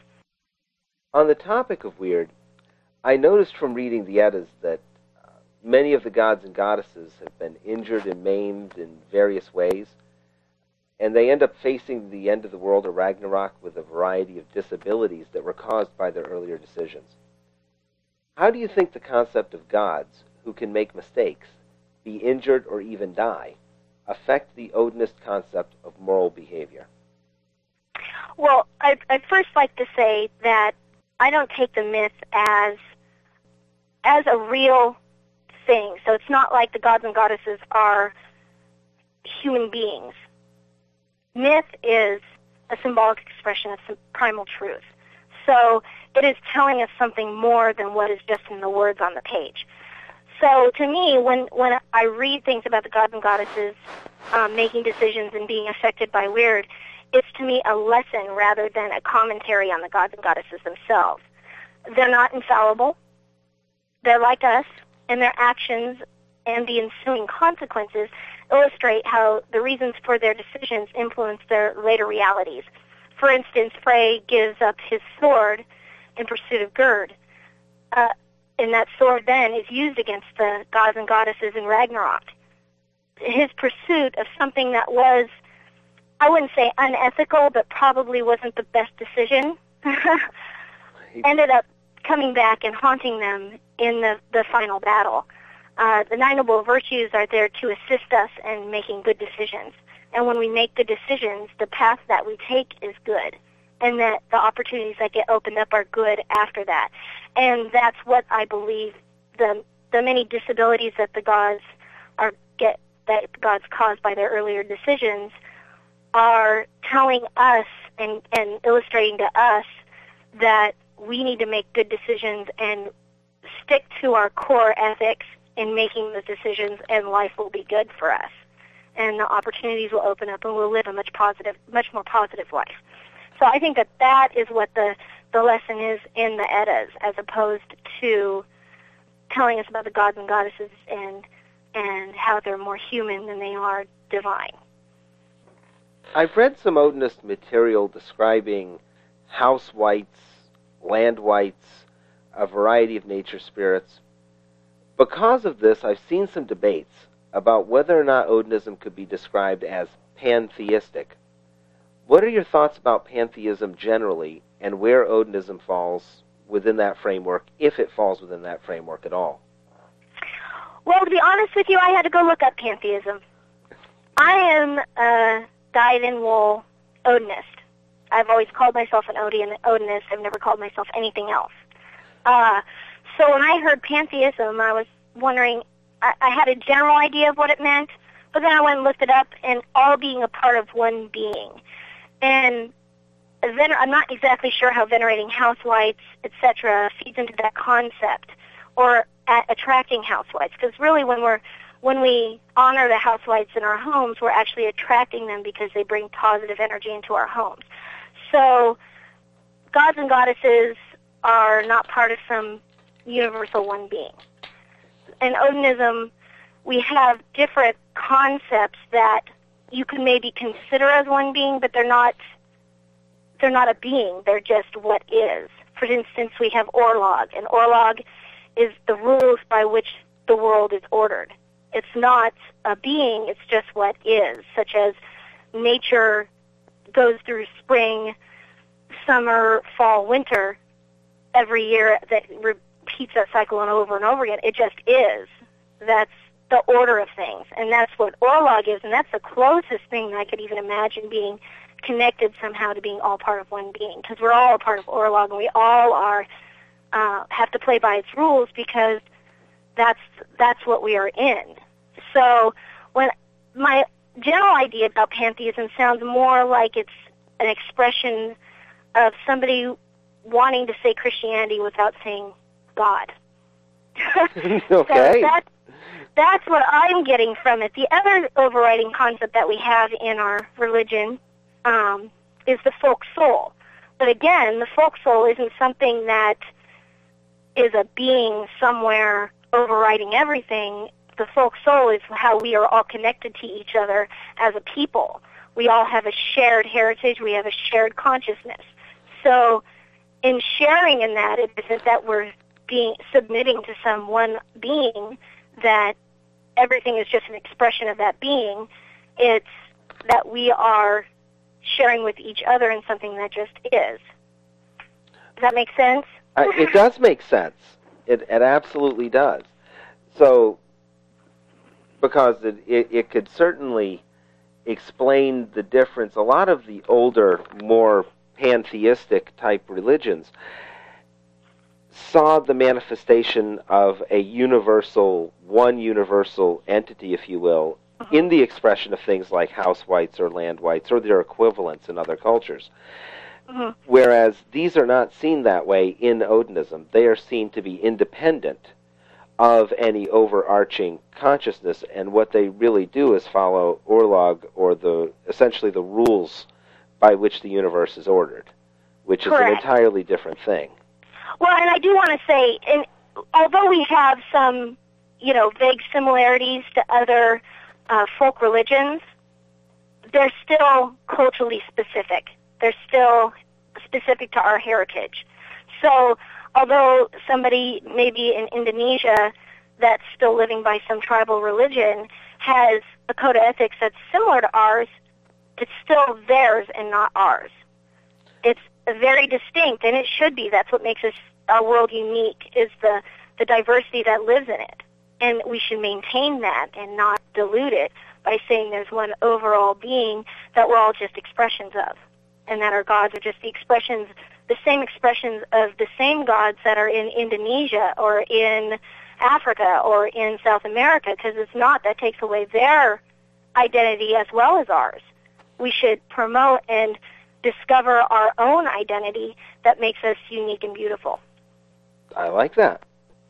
On the topic of weird, I noticed from reading the Eddas that uh, many of the gods and goddesses have been injured and maimed in various ways, and they end up facing the end of the world or Ragnarok with a variety of disabilities that were caused by their earlier decisions. How do you think the concept of gods, who can make mistakes, be injured, or even die, affect the Odinist concept of moral behavior? Well, I'd, I'd first like to say that I don't take the myth as as a real thing. So it's not like the gods and goddesses are human beings. Myth is a symbolic expression of some primal truth. So it is telling us something more than what is just in the words on the page. So to me, when, when I read things about the gods and goddesses um, making decisions and being affected by weird, it's to me a lesson rather than a commentary on the gods and goddesses themselves. They're not infallible. They're like us, and their actions and the ensuing consequences illustrate how the reasons for their decisions influence their later realities. For instance, Frey gives up his sword in pursuit of Gerd, uh, and that sword then is used against the gods and goddesses in Ragnarok. His pursuit of something that was, I wouldn't say unethical, but probably wasn't the best decision, ended up coming back and haunting them in the, the final battle. Uh, the Nine Noble Virtues are there to assist us in making good decisions. And when we make good decisions, the path that we take is good, and that the opportunities that get opened up are good after that. And that's what I believe the the many disabilities that the gods are get that the gods cause by their earlier decisions are telling us and, and illustrating to us that we need to make good decisions and stick to our core ethics in making the decisions, and life will be good for us. And the opportunities will open up, and we'll live a much positive, much more positive life. So I think that that is what the, the lesson is in the Eddas, as opposed to telling us about the gods and goddesses and and how they're more human than they are divine. I've read some Odinist material describing house wights, land wights, a variety of nature spirits. Because of this, I've seen some debates about whether or not Odinism could be described as pantheistic. What are your thoughts about pantheism generally, and where Odinism falls within that framework, if it falls within that framework at all? Well, to be honest with you, I had to go look up pantheism. I am a dyed-in-wool Odinist. I've always called myself an Odian Odinist. I've never called myself anything else. Uh, so when I heard pantheism, I was wondering, I, I had a general idea of what it meant, but then I went and looked it up, and all being a part of one being. And vener- I'm not exactly sure how venerating house wights, et cetera, feeds into that concept, or at attracting house wights, because really when we're when we honor the house wights in our homes, we're actually attracting them because they bring positive energy into our homes. So gods and goddesses are not part of some universal one being. In Odinism, we have different concepts that you can maybe consider as one being, but they're not they're not a being. They're just what is. For instance, we have Orlog, and Orlog is the rules by which the world is ordered. It's not a being, it's just what is, such as nature goes through spring, summer, fall, winter every year, that repeats that cycle over and over again. It just is. That's the order of things, and that's what Orlog is, and that's the closest thing that I could even imagine being connected somehow to being all part of one being, because we're all a part of Orlog, and we all are uh, have to play by its rules, because that's that's what we are in. So when my general idea about pantheism sounds more like it's an expression of somebody wanting to say Christianity without saying God. Okay. So that, that's what I'm getting from it. The other overriding concept that we have in our religion um, is the folk soul. But again, the folk soul isn't something that is a being somewhere overriding everything. The folk soul is how we are all connected to each other as a people. We all have a shared heritage. We have a shared consciousness. So in sharing in that, it isn't that we're being submitting to some one being, that everything is just an expression of that being. It's that we are sharing with each other in something that just is. Does that make sense? Uh, it does make sense. It, it absolutely does. So, because it, it, it could certainly explain the difference. A lot of the older, more pantheistic type religions saw the manifestation of a universal, one universal entity, if you will, uh-huh. in the expression of things like house wights or land wights or their equivalents in other cultures. Uh-huh. Whereas these are not seen that way in Odinism. They are seen to be independent of any overarching consciousness, and what they really do is follow Orlog, or the essentially the rules by which the universe is ordered, which Correct. is an entirely different thing. Well, and I do want to say, and although we have some, you know, vague similarities to other uh, folk religions, they're still culturally specific. They're still specific to our heritage. So although somebody maybe in Indonesia that's still living by some tribal religion has a code of ethics that's similar to ours, it's still theirs and not ours. It's very distinct, and it should be. That's what makes us, our world unique, is the, the diversity that lives in it. And we should maintain that and not dilute it by saying there's one overall being that we're all just expressions of, and that our gods are just the expressions, the same expressions of the same gods that are in Indonesia or in Africa or in South America, because it's not. That takes away their identity as well as ours. We should promote and discover our own identity that makes us unique and beautiful. I like that.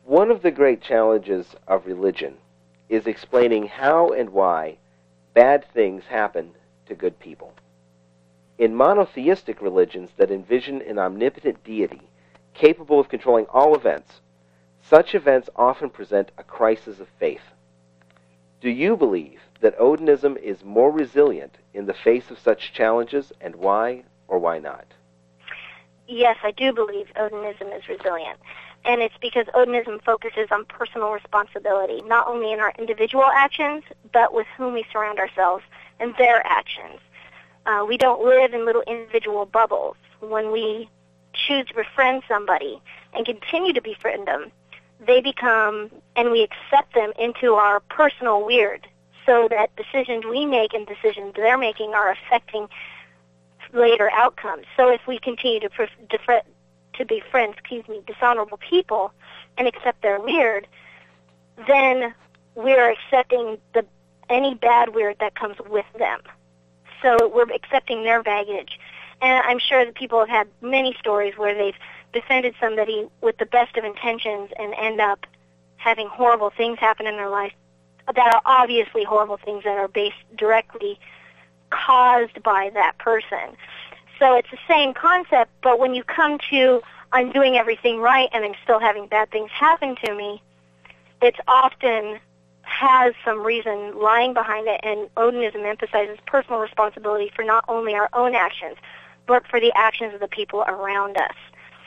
One of the great challenges of religion is explaining how and why bad things happen to good people. In monotheistic religions that envision an omnipotent deity capable of controlling all events, such events often present a crisis of faith. Do you believe that Odinism is more resilient in the face of such challenges, and why or why not? Yes, I do believe Odinism is resilient. And it's because Odinism focuses on personal responsibility, not only in our individual actions, but with whom we surround ourselves and their actions. Uh, we don't live in little individual bubbles. When we choose to befriend somebody and continue to befriend them, they become, and we accept them into our personal weird, so that decisions we make and decisions they're making are affecting later outcomes. So if we continue to pref- defre- to befriend, excuse me, dishonorable people and accept their weird, then we're accepting the any bad weird that comes with them. So we're accepting their baggage. And I'm sure that people have had many stories where they've befriended somebody with the best of intentions and end up having horrible things happen in their life that are obviously horrible things that are based directly caused by that person. So it's the same concept, but when you come to I'm doing everything right and I'm still having bad things happen to me, it's often has some reason lying behind it, and Odinism emphasizes personal responsibility for not only our own actions, but for the actions of the people around us.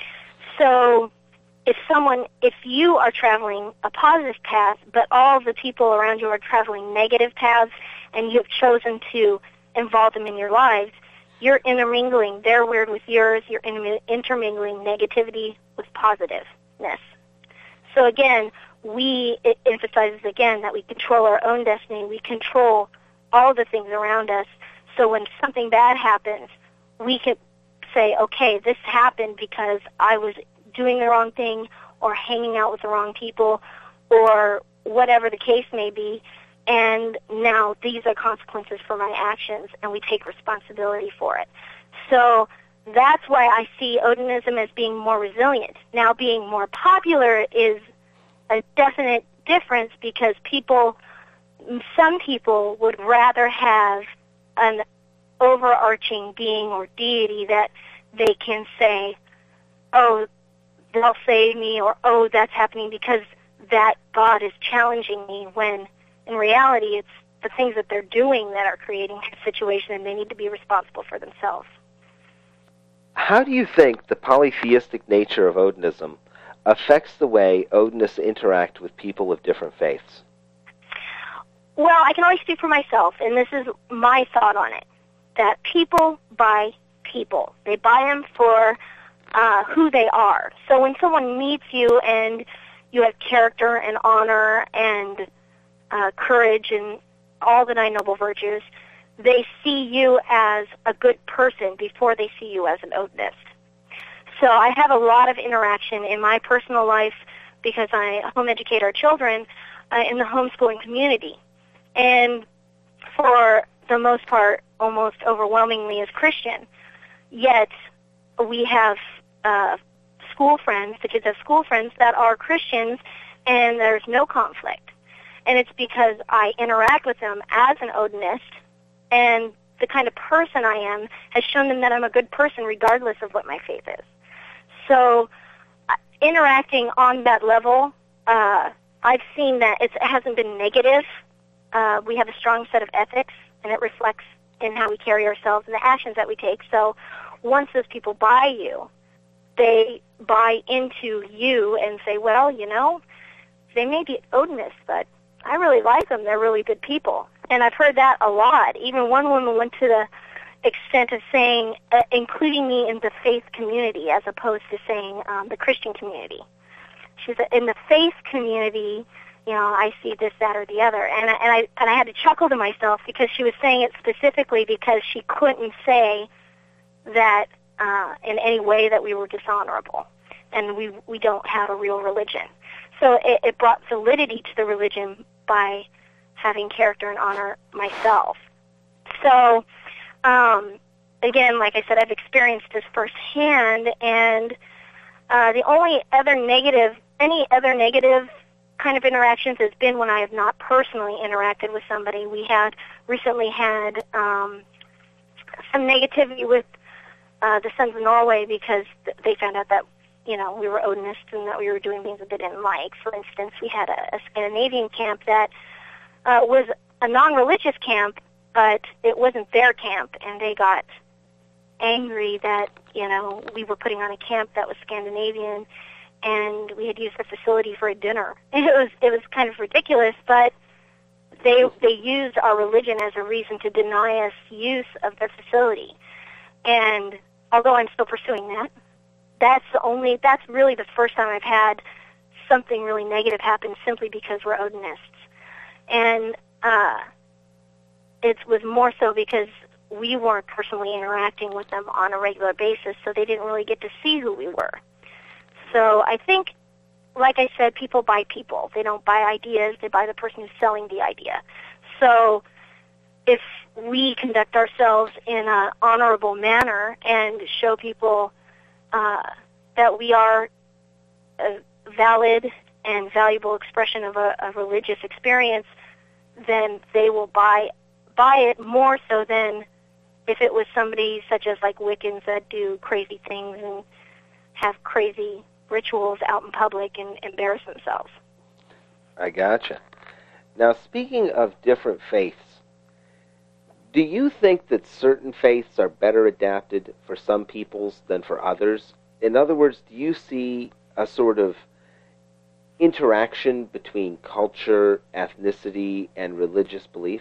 So if someone, if you are traveling a positive path, but all the people around you are traveling negative paths, and you have chosen to involve them in your lives, you're intermingling their weird with yours, you're intermingling negativity with positiveness. So again, we, it emphasizes again that we control our own destiny, we control all the things around us, so when something bad happens, we can say, okay, this happened because I was doing the wrong thing or hanging out with the wrong people or whatever the case may be, and now these are consequences for my actions, and we take responsibility for it. So that's why I see Odinism as being more resilient. Now, being more popular is a definite difference because people, some people would rather have an overarching being or deity that they can say, oh, they'll save me, or oh, that's happening because that God is challenging me, when in reality it's the things that they're doing that are creating the situation, and they need to be responsible for themselves. How do you think the polytheistic nature of Odinism affects the way Odinists interact with people of different faiths? Well, I can only speak for myself, and this is my thought on it, that people buy people. They buy them for uh, who they are. So when someone meets you and you have character and honor and uh, courage and all the nine noble virtues, they see you as a good person before they see you as an Odinist. So I have a lot of interaction in my personal life because I home educate our children uh, in the homeschooling community. And for the most part, almost overwhelmingly as Christian, yet we have uh, school friends, the kids have school friends that are Christians, and there's no conflict. And it's because I interact with them as an Odinist, and the kind of person I am has shown them that I'm a good person regardless of what my faith is. So uh, interacting on that level, uh, I've seen that it's, it hasn't been negative. Uh, we have a strong set of ethics, and it reflects in how we carry ourselves and the actions that we take. So once those people buy you, they buy into you and say, well, you know, they may be Odinists, but I really like them. They're really good people. And I've heard that a lot. Even one woman went to the extent of saying, uh, including me in the faith community, as opposed to saying um, the Christian community. She said, in the faith community, you know, I see this, that, or the other. And I, and I and I had to chuckle to myself because she was saying it specifically because she couldn't say that uh, in any way that we were dishonorable and we we don't have a real religion. So it, it brought validity to the religion by having character and honor myself. So, um, again, like I said, I've experienced this firsthand, and uh, the only other negative any other negative kind of interactions has been when I have not personally interacted with somebody. We had recently had um, some negativity with uh, the Sons of Norway because th- they found out that, you know, we were Odinists and that we were doing things that they didn't like. For instance, we had a, a Scandinavian camp that uh, was a non-religious camp, but it wasn't their camp, and they got angry that, you know, we were putting on a camp that was Scandinavian, and we had used the facility for a dinner. And it was it was kind of ridiculous, but they they used our religion as a reason to deny us use of their facility. And although I'm still pursuing that, that's the only that's really the first time I've had something really negative happen simply because we're Odinists. And uh, it was more so because we weren't personally interacting with them on a regular basis, so they didn't really get to see who we were. So I think, like I said, people buy people. They don't buy ideas. They buy the person who's selling the idea. So if we conduct ourselves in an honorable manner and show people uh, that we are a valid and valuable expression of a, a religious experience, then they will buy buy it more so than if it was somebody such as like Wiccans that do crazy things and have crazy rituals out in public and embarrass themselves. I gotcha. Now, speaking of different faiths, do you think that certain faiths are better adapted for some peoples than for others? In other words, do you see a sort of interaction between culture, ethnicity, and religious belief?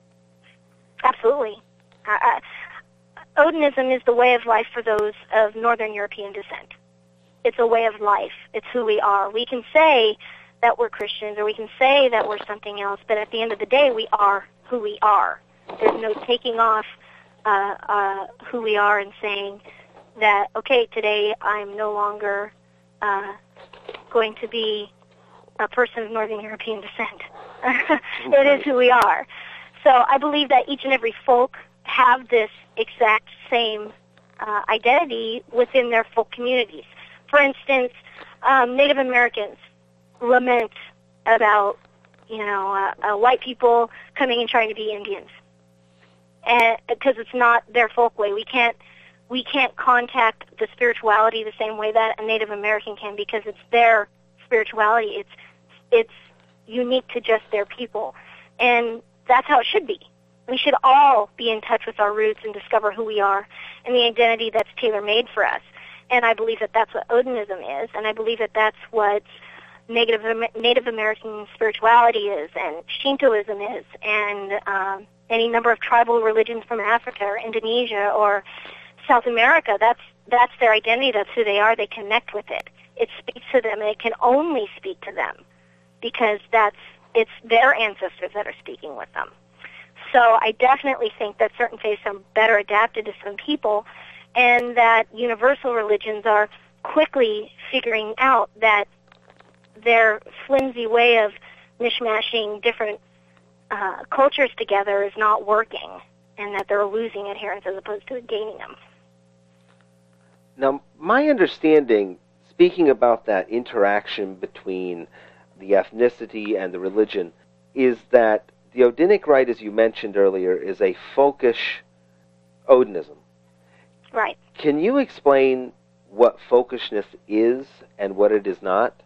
Absolutely. Uh, Odinism is the way of life for those of Northern European descent. It's a way of life. It's who we are. We can say that we're Christians or we can say that we're something else, but at the end of the day, we are who we are. There's no taking off uh, uh, who we are and saying that, okay, today I'm no longer uh, going to be a person of Northern European descent. It is who we are. So I believe that each and every folk have this exact same uh, identity within their folk communities. For instance, um, Native Americans lament about, you know, uh, uh, white people coming and trying to be Indians, and because it's not their folk way. We can't we can't contact the spirituality the same way that a Native American can because it's their spirituality. It's it's unique to just their people, and that's how it should be. We should all be in touch with our roots and discover who we are and the identity that's tailor-made for us. And I believe that that's what Odinism is, and I believe that that's what Native, Native American spirituality is, and Shintoism is, and um, any number of tribal religions from Africa or Indonesia or South America. That's that's their identity. That's who they are. They connect with it. It speaks to them, and it can only speak to them because that's it's their ancestors that are speaking with them. So I definitely think that certain faiths are better adapted to some people, and that universal religions are quickly figuring out that their flimsy way of mishmashing different uh, cultures together is not working, and that they're losing adherents as opposed to gaining them. Now, my understanding, speaking about that interaction between the ethnicity and the religion, is that the Odinic rite, as you mentioned earlier, is a folkish Odinism. Right. Can you explain what folkishness is and what it is not?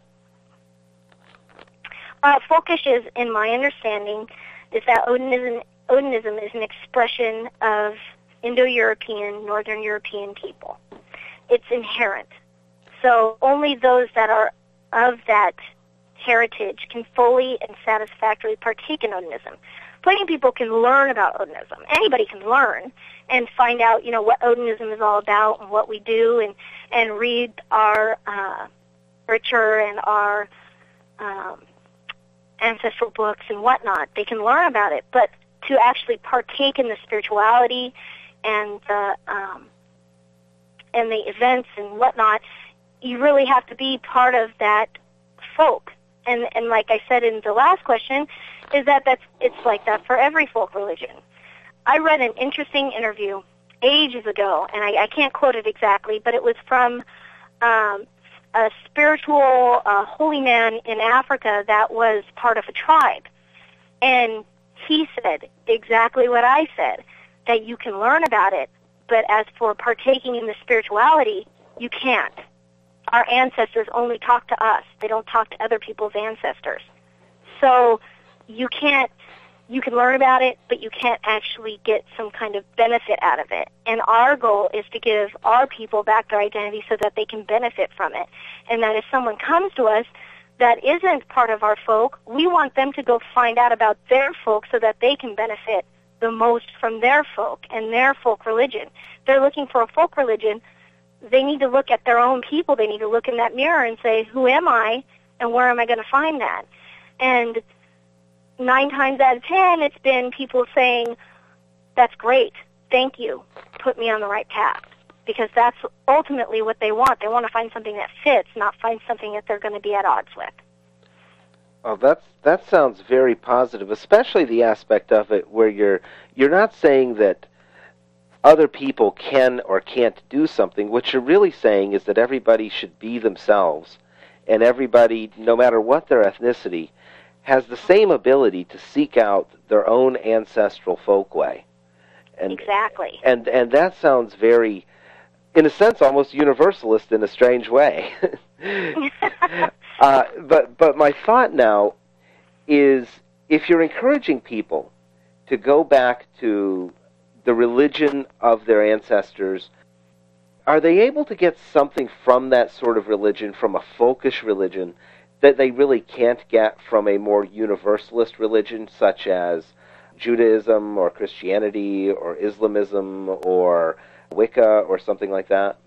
Uh, folkish is, in my understanding, is that Odinism, Odinism is an expression of Indo-European, Northern European people. It's inherent. So only those that are of that heritage can fully and satisfactorily partake in Odinism. Plenty of people can learn about Odinism. Anybody can learn and find out, you know, what Odinism is all about and what we do, and and read our uh, literature and our um, ancestral books and whatnot. They can learn about it, but to actually partake in the spirituality and the um, and the events and whatnot, you really have to be part of that folk. And and like I said in the last question, is that that's it's like that for every folk religion. I read an interesting interview ages ago, and I, I can't quote it exactly, but it was from um, a spiritual uh, holy man in Africa that was part of a tribe. And he said exactly what I said, that you can learn about it, but as for partaking in the spirituality, you can't. Our ancestors only talk to us. They don't talk to other people's ancestors. So you can't, you can learn about it, but you can't actually get some kind of benefit out of it. And our goal is to give our people back their identity so that they can benefit from it. And that if someone comes to us that isn't part of our folk, we want them to go find out about their folk so that they can benefit the most from their folk and their folk religion. They're looking for a folk religion. They need to look at their own people. They need to look in that mirror and say, who am I and where am I going to find that? And nine times out of ten, it's been people saying, that's great, thank you, put me on the right path. Because that's ultimately what they want. They want to find something that fits, not find something that they're going to be at odds with. Oh, that's that sounds very positive, especially the aspect of it where you're you're not saying that other people can or can't do something. What you're really saying is that everybody should be themselves, and everybody, no matter what their ethnicity, has the same ability to seek out their own ancestral folkway. And, exactly. And and that sounds very, in a sense, almost universalist in a strange way. uh, but but my thought now is, if you're encouraging people to go back to the religion of their ancestors, are they able to get something from that sort of religion, from a folkish religion, that they really can't get from a more universalist religion such as Judaism or Christianity or Islamism or Wicca or something like that?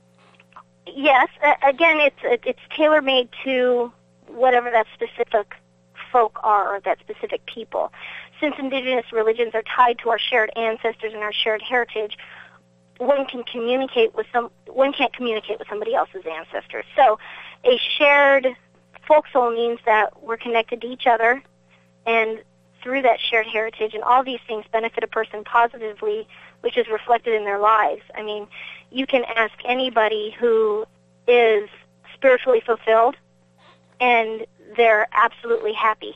Yes. Uh, again, it's it's tailor-made to whatever that specific folk are or that specific people. Since indigenous religions are tied to our shared ancestors and our shared heritage, one can communicate with some. One can't communicate with somebody else's ancestors. So, a shared folk soul means that we're connected to each other, and through that shared heritage, and all these things benefit a person positively, which is reflected in their lives. I mean, you can ask anybody who is spiritually fulfilled, and they're absolutely happy.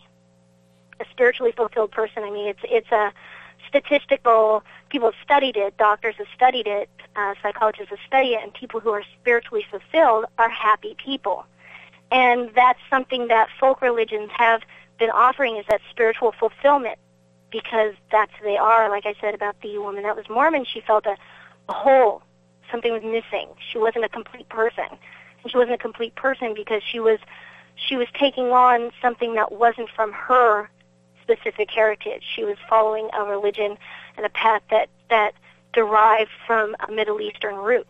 A spiritually fulfilled person, I mean, it's it's a statistical, people have studied it, doctors have studied it, uh, psychologists have studied it, and people who are spiritually fulfilled are happy people. And that's something that folk religions have been offering, is that spiritual fulfillment, because that's who they are. Like I said about the woman that was Mormon, she felt a, a hole. Something was missing. She wasn't a complete person. And she wasn't a complete person because she was she was taking on something that wasn't from her specific heritage. She was following a religion and a path that, that derived from a Middle Eastern root.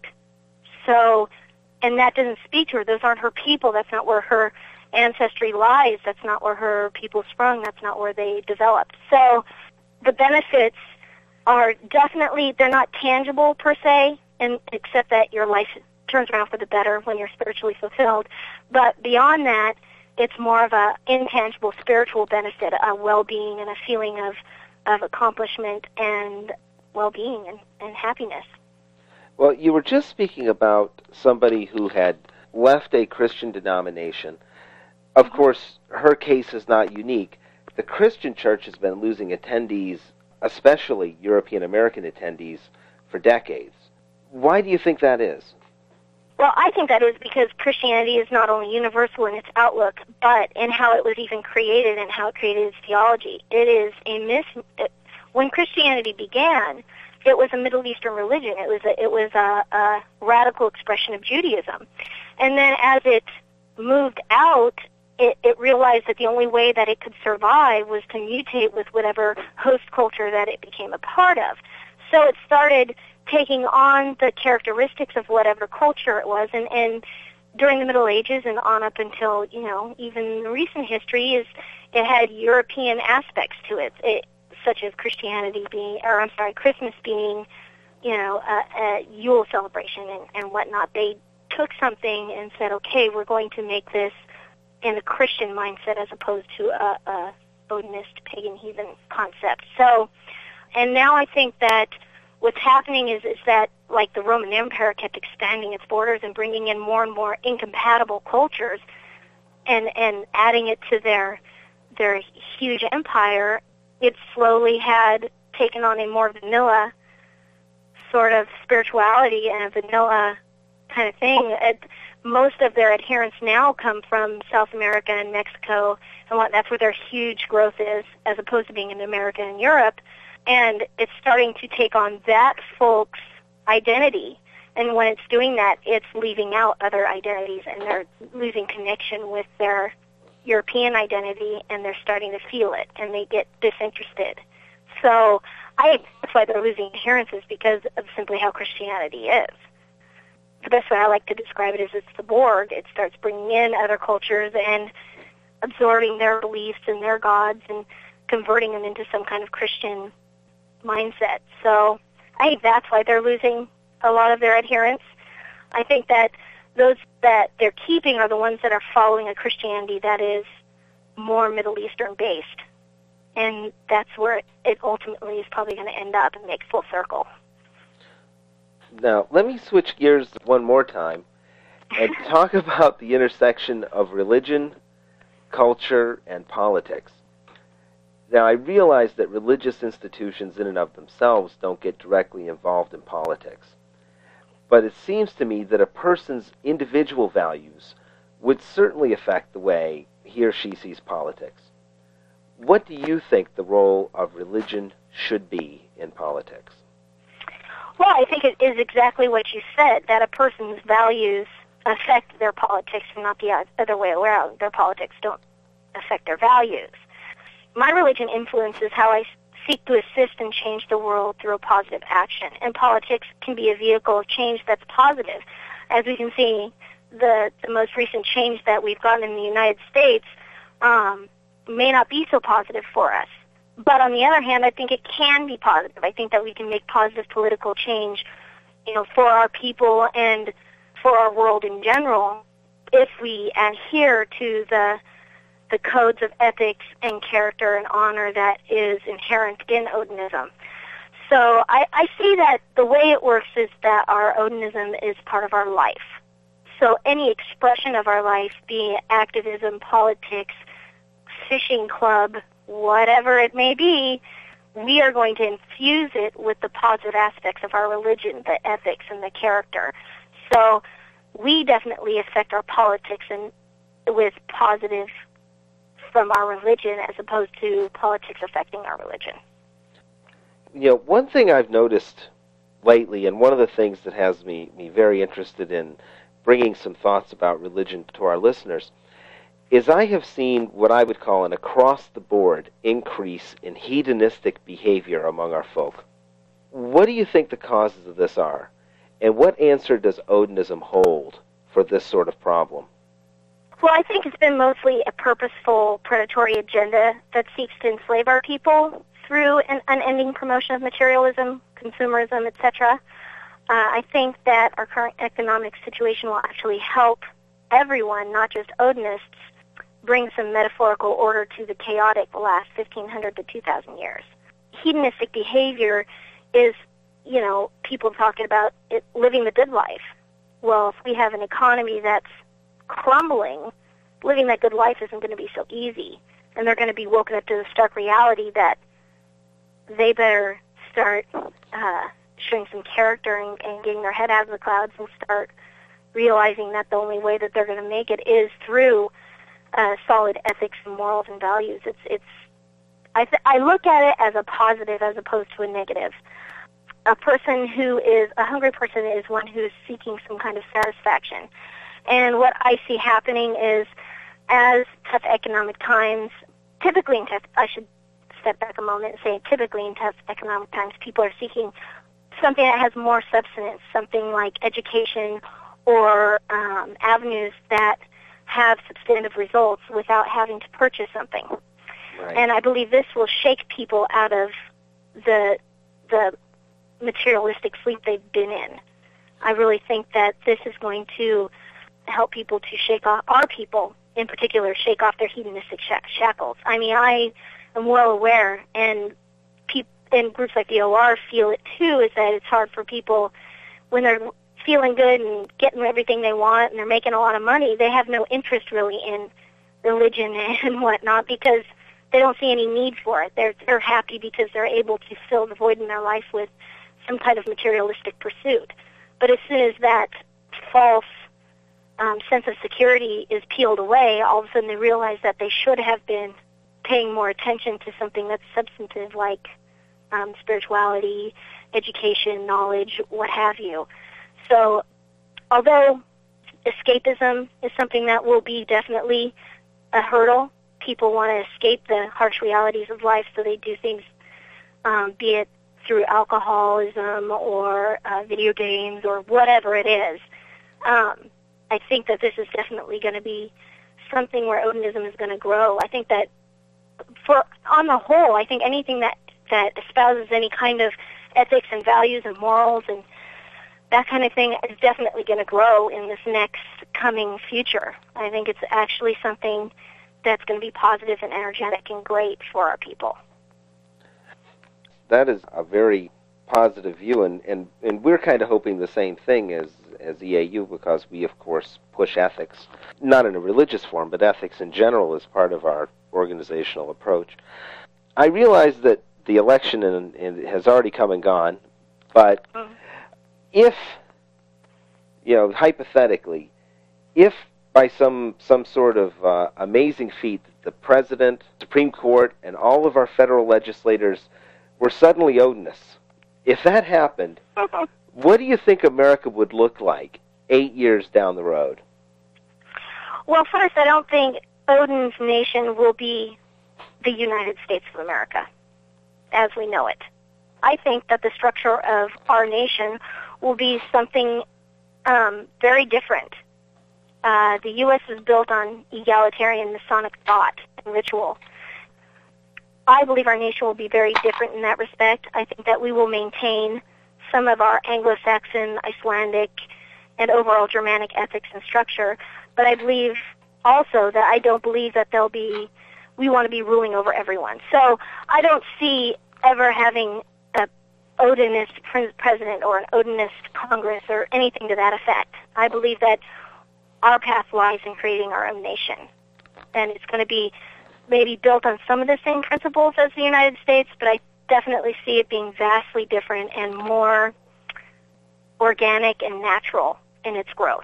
So, and that doesn't speak to her. Those aren't her people. That's not where her ancestry lies. That's not where her people sprung. That's not where they developed. So the benefits are definitely, they're not tangible per se, and except that your life turns around for the better when you're spiritually fulfilled. But beyond that, it's more of a intangible spiritual benefit, a well-being and a feeling of, of accomplishment and well-being and, and happiness. Well, you were just speaking about somebody who had left a Christian denomination. Of course, her case is not unique. The Christian church has been losing attendees, especially European American attendees, for decades. Why do you think that is? Well, I think that is because Christianity is not only universal in its outlook, but in how it was even created and how it created its theology. It is a mis. It, when Christianity began, it was a Middle Eastern religion. It was a, it was a, a radical expression of Judaism, and then as it moved out, it, it realized that the only way that it could survive was to mutate with whatever host culture that it became a part of. So it started taking on the characteristics of whatever culture it was, and, and during the Middle Ages and on up until, you know, even recent history, is it had European aspects to it, it such as Christianity being, or I'm sorry, Christmas being, you know, a, a Yule celebration and, and whatnot. They took something and said, okay, we're going to make this in a Christian mindset as opposed to a, a Odinist, pagan, heathen concept. So, and now I think that what's happening is, is that like the Roman Empire kept expanding its borders and bringing in more and more incompatible cultures and, and adding it to their their huge empire, it slowly had taken on a more vanilla sort of spirituality and a vanilla kind of thing. It, most of their adherents now come from South America and Mexico, and what, that's where their huge growth is, as opposed to being in America and Europe. And it's starting to take on that folks' identity. And when it's doing that, it's leaving out other identities, and they're losing connection with their European identity, and they're starting to feel it, and they get disinterested. So I think that's why they're losing adherents, is because of simply how Christianity is. The best way I like to describe it is it's the Borg. It starts bringing in other cultures and absorbing their beliefs and their gods and converting them into some kind of Christian mindset. So I think that's why they're losing a lot of their adherents. I think that those that they're keeping are the ones that are following a Christianity that is more Middle Eastern based. And that's where it, it ultimately is probably going to end up and make full circle. Now, let me switch gears one more time and talk about the intersection of religion, culture, and politics. Now, I realize that religious institutions in and of themselves don't get directly involved in politics. But it seems to me that a person's individual values would certainly affect the way he or she sees politics. What do you think the role of religion should be in politics? Well, I think it is exactly what you said, that a person's values affect their politics and not the other way around. Their politics don't affect their values. My religion influences how I seek to assist and change the world through a positive action, and politics can be a vehicle of change that's positive. As we can see, the, the most recent change that we've gotten in the United States um, may not be so positive for us. But on the other hand, I think it can be positive. I think that we can make positive political change, you know, for our people and for our world in general if we adhere to the the codes of ethics and character and honor that is inherent in Odinism. So I, I see that the way it works is that our Odinism is part of our life. So any expression of our life, be it activism, politics, fishing club, whatever it may be, we are going to infuse it with the positive aspects of our religion, the ethics and the character. So we definitely affect our politics and with positive from our religion as opposed to politics affecting our religion. You know, one thing I've noticed lately, and one of the things that has me, me very interested in bringing some thoughts about religion to our listeners, is I have seen what I would call an across-the-board increase in hedonistic behavior among our folk. What do you think the causes of this are? And what answer does Odinism hold for this sort of problem? Well, I think it's been mostly a purposeful predatory agenda that seeks to enslave our people through an unending promotion of materialism, consumerism, et cetera. Uh, I think that our current economic situation will actually help everyone, not just Odinists, bring some metaphorical order to the chaotic the last fifteen hundred to two thousand years. Hedonistic behavior is, you know, people talking about it, living the good life. Well, if we have an economy that's crumbling, living that good life isn't going to be so easy. And they're going to be woken up to the stark reality that they better start uh, showing some character and, and getting their head out of the clouds and start realizing that the only way that they're going to make it is through uh, solid ethics and morals and values. It's, it's. I, th- I look at it as a positive as opposed to a negative. A person who is, a hungry person is one who is seeking some kind of satisfaction. And what I see happening is, as tough economic times, typically in tough, I should step back a moment and say typically in tough economic times, people are seeking something that has more substance, something like education or um, avenues that have substantive results without having to purchase something. Right. And I believe this will shake people out of the the materialistic sleep they've been in. I really think that this is going to help people to shake off, our people in particular, shake off their hedonistic shackles. I mean, I am well aware, and, pe- and groups like the O R feel it too, is that it's hard for people when they're feeling good and getting everything they want and they're making a lot of money, they have no interest really in religion and whatnot because they don't see any need for it. They're they're happy because they're able to fill the void in their life with some kind of materialistic pursuit. But as soon as that false um, sense of security is peeled away, all of a sudden they realize that they should have been paying more attention to something that's substantive like um, spirituality, education, knowledge, what have you. So although escapism is something that will be definitely a hurdle, people want to escape the harsh realities of life, so they do things, um, be it through alcoholism or uh, video games or whatever it is. Um, I think that this is definitely going to be something where Odinism is going to grow. I think that for on the whole, I think anything that, that espouses any kind of ethics and values and morals and that kind of thing is definitely going to grow in this next coming future. I think it's actually something that's going to be positive and energetic and great for our people. That is a very positive view, and, and, and we're kind of hoping the same thing as, as E A U because we, of course, push ethics, not in a religious form, but ethics in general as part of our organizational approach. I realize that the election in, in, has already come and gone, but mm-hmm. if, you know, hypothetically, if by some some sort of uh, amazing feat the President, Supreme Court, and all of our federal legislators were suddenly Odinists, if that happened, mm-hmm. what do you think America would look like eight years down the road? Well, first, I don't think Odin's nation will be the United States of America as we know it. I think that the structure of our nation will be something um, very different. Uh, the U S is built on egalitarian Masonic thought and ritual. I believe our nation will be very different in that respect. I think that we will maintain some of our Anglo-Saxon, Icelandic, and overall Germanic ethics and structure, but I believe also that I don't believe that there'll be, we want to be ruling over everyone. So I don't see ever having a Odinist president or an Odinist Congress or anything to that effect. I believe that our path lies in creating our own nation, and it's going to be maybe built on some of the same principles as the United States, but I definitely see it being vastly different and more organic and natural in its growth.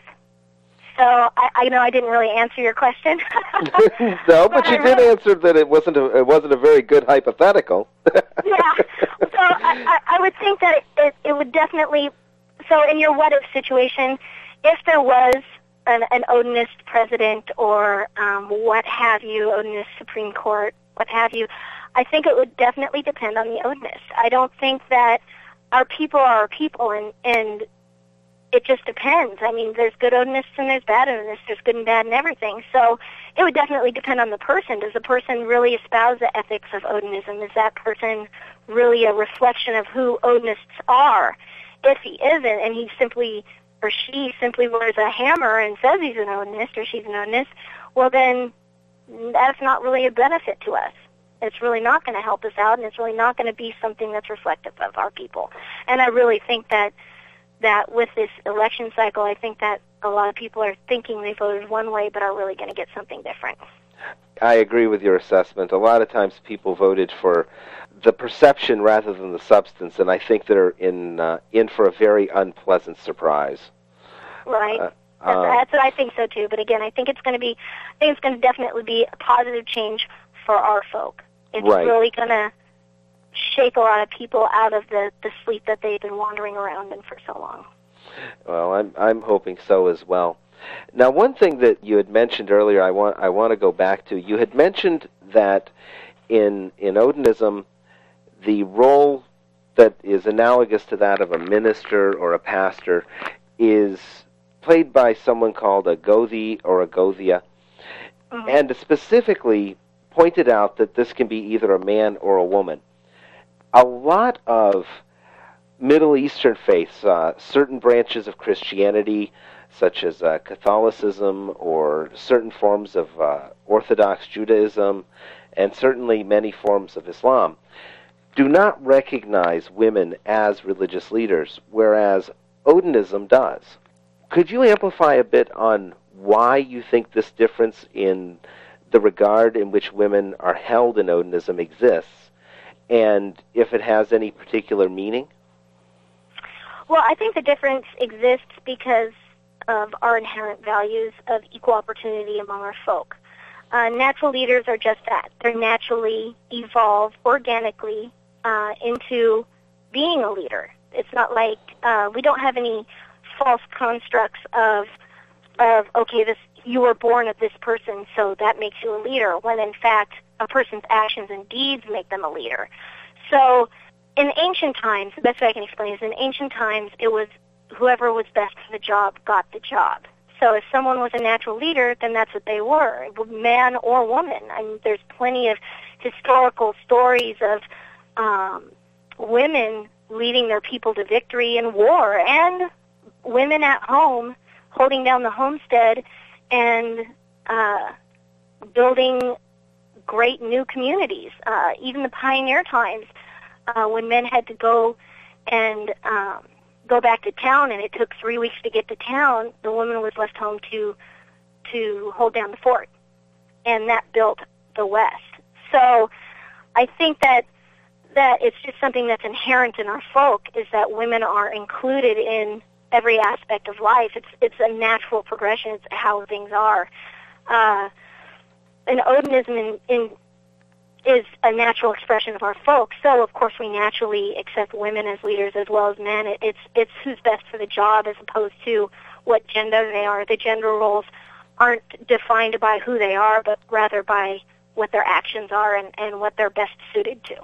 So I, I know I didn't really answer your question. No, but, but you I did really, answer that it wasn't a, it wasn't a very good hypothetical. Yeah. So I, I would think that it, it, it would definitely. So in your what-if situation, if there was an, an Odinist president or um, what have you, Odinist Supreme Court, what have you, I think it would definitely depend on the Odinist. I don't think that our people are our people, and and it just depends. I mean, there's good Odinists and there's bad Odinists. There's good and bad and everything. So it would definitely depend on the person. Does the person really espouse the ethics of Odinism? Is that person really a reflection of who Odinists are? If he isn't, and he simply or she simply wears a hammer and says he's an Odinist or she's an Odinist, well then that's not really a benefit to us. It's really not going to help us out, and it's really not going to be something that's reflective of our people. And I really think that that with this election cycle, I think that a lot of people are thinking they voted one way but are really going to get something different. I agree with your assessment. A lot of times people voted for the perception rather than the substance, and I think they're in uh, in for a very unpleasant surprise. Right. Uh, that's, uh, that's what I think so too. But again, I think it's going to be, I think it's going to definitely be a positive change for our folk. It's right. really going to shake a lot of people out of the, the sleep that they've been wandering around in for so long. Well, I'm I'm hoping so as well. Now, one thing that you had mentioned earlier, I want I want to go back to. You had mentioned that in in Odinism, the role that is analogous to that of a minister or a pastor is played by someone called a Gothi or a Gothia, mm-hmm. and specifically pointed out that this can be either a man or a woman. A lot of Middle Eastern faiths, uh, certain branches of Christianity, such as uh, Catholicism or certain forms of uh, Orthodox Judaism, and certainly many forms of Islam, do not recognize women as religious leaders, whereas Odinism does. Could you amplify a bit on why you think this difference in the regard in which women are held in Odinism exists, and if it has any particular meaning? Well, I think the difference exists because of our inherent values of equal opportunity among our folk. Uh, natural leaders are just that. They're naturally evolved organically uh, into being a leader. It's not like uh, we don't have any false constructs of, of okay, this you were born of this person, so that makes you a leader, when in fact a person's actions and deeds make them a leader. So in ancient times, the best way I can explain is in ancient times, it was whoever was best for the job got the job. So if someone was a natural leader, then that's what they were, man or woman. I mean, there's plenty of historical stories of um, women leading their people to victory in war, and women at home holding down the homestead and uh, building great new communities. Uh, even the pioneer times, uh, when men had to go and um, go back to town, and it took three weeks to get to town, the woman was left home to to hold down the fort, and that built the West. So I think that that it's just something that's inherent in our folk, is that women are included in every aspect of life. It's it's a natural progression. It's how things are. Uh, and Odinism in, in, is a natural expression of our folk. So, of course, we naturally accept women as leaders as well as men. It, it's it's who's best for the job as opposed to what gender they are. The gender roles aren't defined by who they are, but rather by what their actions are and, and what they're best suited to.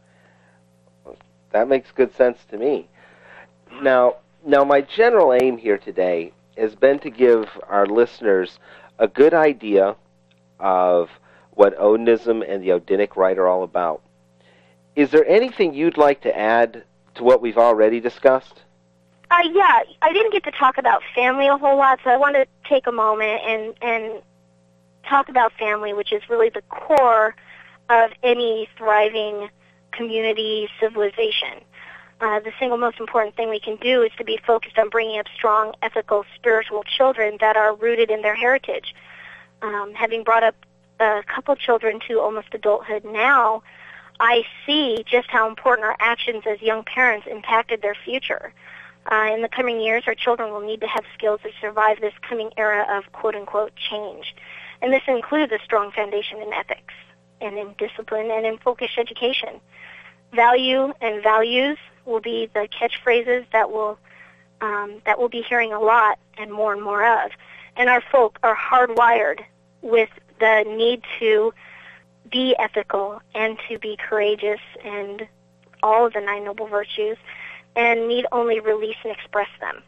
That makes good sense to me. Now, now, my general aim here today has been to give our listeners a good idea of what Odinism and the Odinic Rite are all about. Is there anything you'd like to add to what we've already discussed? Uh, yeah, I didn't get to talk about family a whole lot, so I want to take a moment and, and talk about family, which is really the core of any thriving community civilization. Uh, the single most important thing we can do is to be focused on bringing up strong, ethical, spiritual children that are rooted in their heritage. Um, having brought up a couple children to almost adulthood now, I see just how important our actions as young parents impacted their future. Uh, in the coming years, our children will need to have skills to survive this coming era of quote-unquote change. And this includes a strong foundation in ethics and in discipline and in focused education. Value and values will be the catchphrases that will um, that we'll be hearing a lot and more and more of. And our folk are hardwired with the need to be ethical and to be courageous and all of the Nine Noble Virtues, and need only release and express them.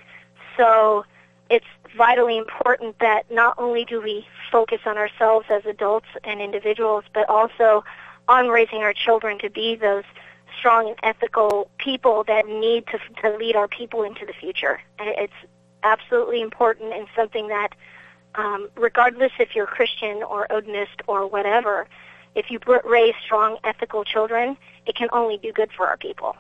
So it's vitally important that not only do we focus on ourselves as adults and individuals, but also on raising our children to be those strong and ethical people that need to, to lead our people into the future. And it's absolutely important and something that, um, regardless if you're Christian or Odinist or whatever, if you raise strong, ethical children, it can only do good for our people.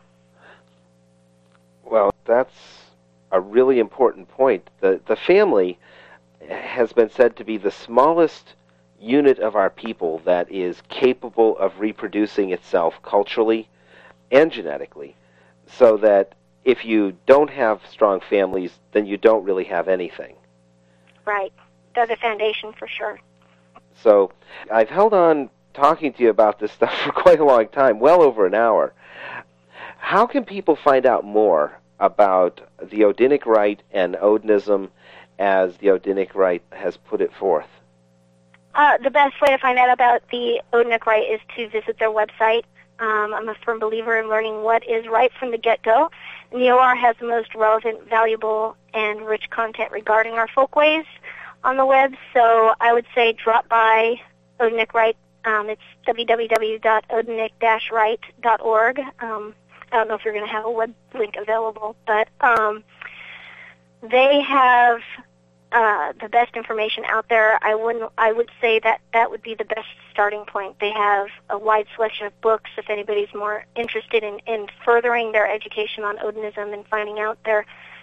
Well, that's a really important point. The, the family has been said to be the smallest unit of our people that is capable of reproducing itself culturally and genetically, so that if you don't have strong families, then you don't really have anything. Right. That's a foundation for sure. So I've held on talking to you about this stuff for quite a long time, well over an hour. How can people find out more about the Odinic Rite and Odinism as the Odinic Rite has put it forth? Uh, the best way to find out about the Odinic Rite is to visit their website. Um, I'm a firm believer in learning what is right from the get-go. And the O R has the most relevant, valuable, and rich content regarding our folkways on the web. So I would say drop by Odinic Rite. Um, it's w w w dot odinic dash rite dot org. Um, I don't know if you're going to have a web link available, but um, they have uh, the best information out there. I wouldn't. I would say that that would be the best starting point. They have a wide selection of books if anybody's more interested in, in furthering their education on Odinism and finding out their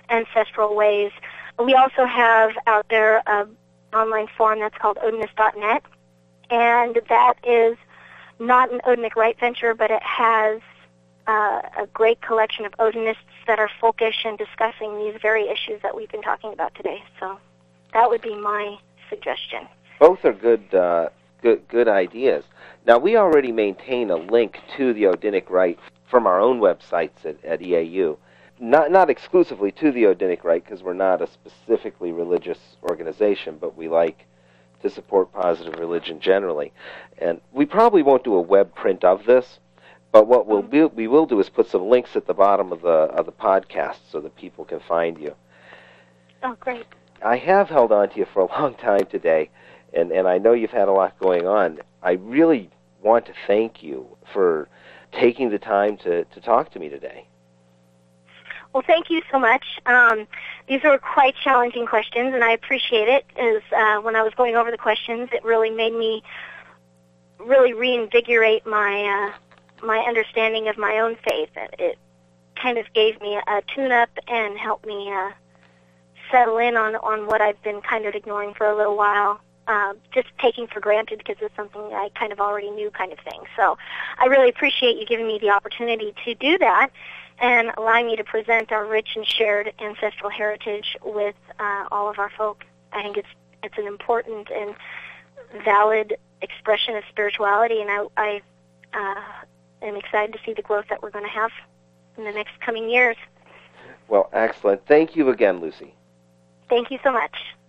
ancestral ways. We also have out there an online forum that's called Odinist dot net, and that is not an Odinic Rite venture, but it has uh, a great collection of Odinists that are folkish and discussing these very issues that we've been talking about today. So that would be my suggestion. Both are good, uh, good, good ideas. Now, we already maintain a link to the Odinic Rite from our own websites at, at E A U. Not, not exclusively to the Odinic Rite, because we're not a specifically religious organization, but we like to support positive religion generally. And we probably won't do a web print of this, but what we'll be, we will do is put some links at the bottom of the of the podcast so that people can find you. Oh, great. I have held on to you for a long time today, and, and I know you've had a lot going on. I really want to thank you for taking the time to, to talk to me today. Well, thank you so much. Um, these are quite challenging questions, and I appreciate it. As uh, when I was going over the questions, it really made me really reinvigorate my uh, my understanding of my own faith. It, it kind of gave me a tune-up and helped me uh, settle in on, on what I've been kind of ignoring for a little while, uh, just taking for granted because it's something I kind of already knew kind of thing. So I really appreciate you giving me the opportunity to do that and allowing me to present our rich and shared ancestral heritage with uh, all of our folk. I think it's it's an important and valid expression of spirituality, and I, I uh, am excited to see the growth that we're going to have in the next coming years. Well, excellent. Thank you again, Lucy. Thank you so much.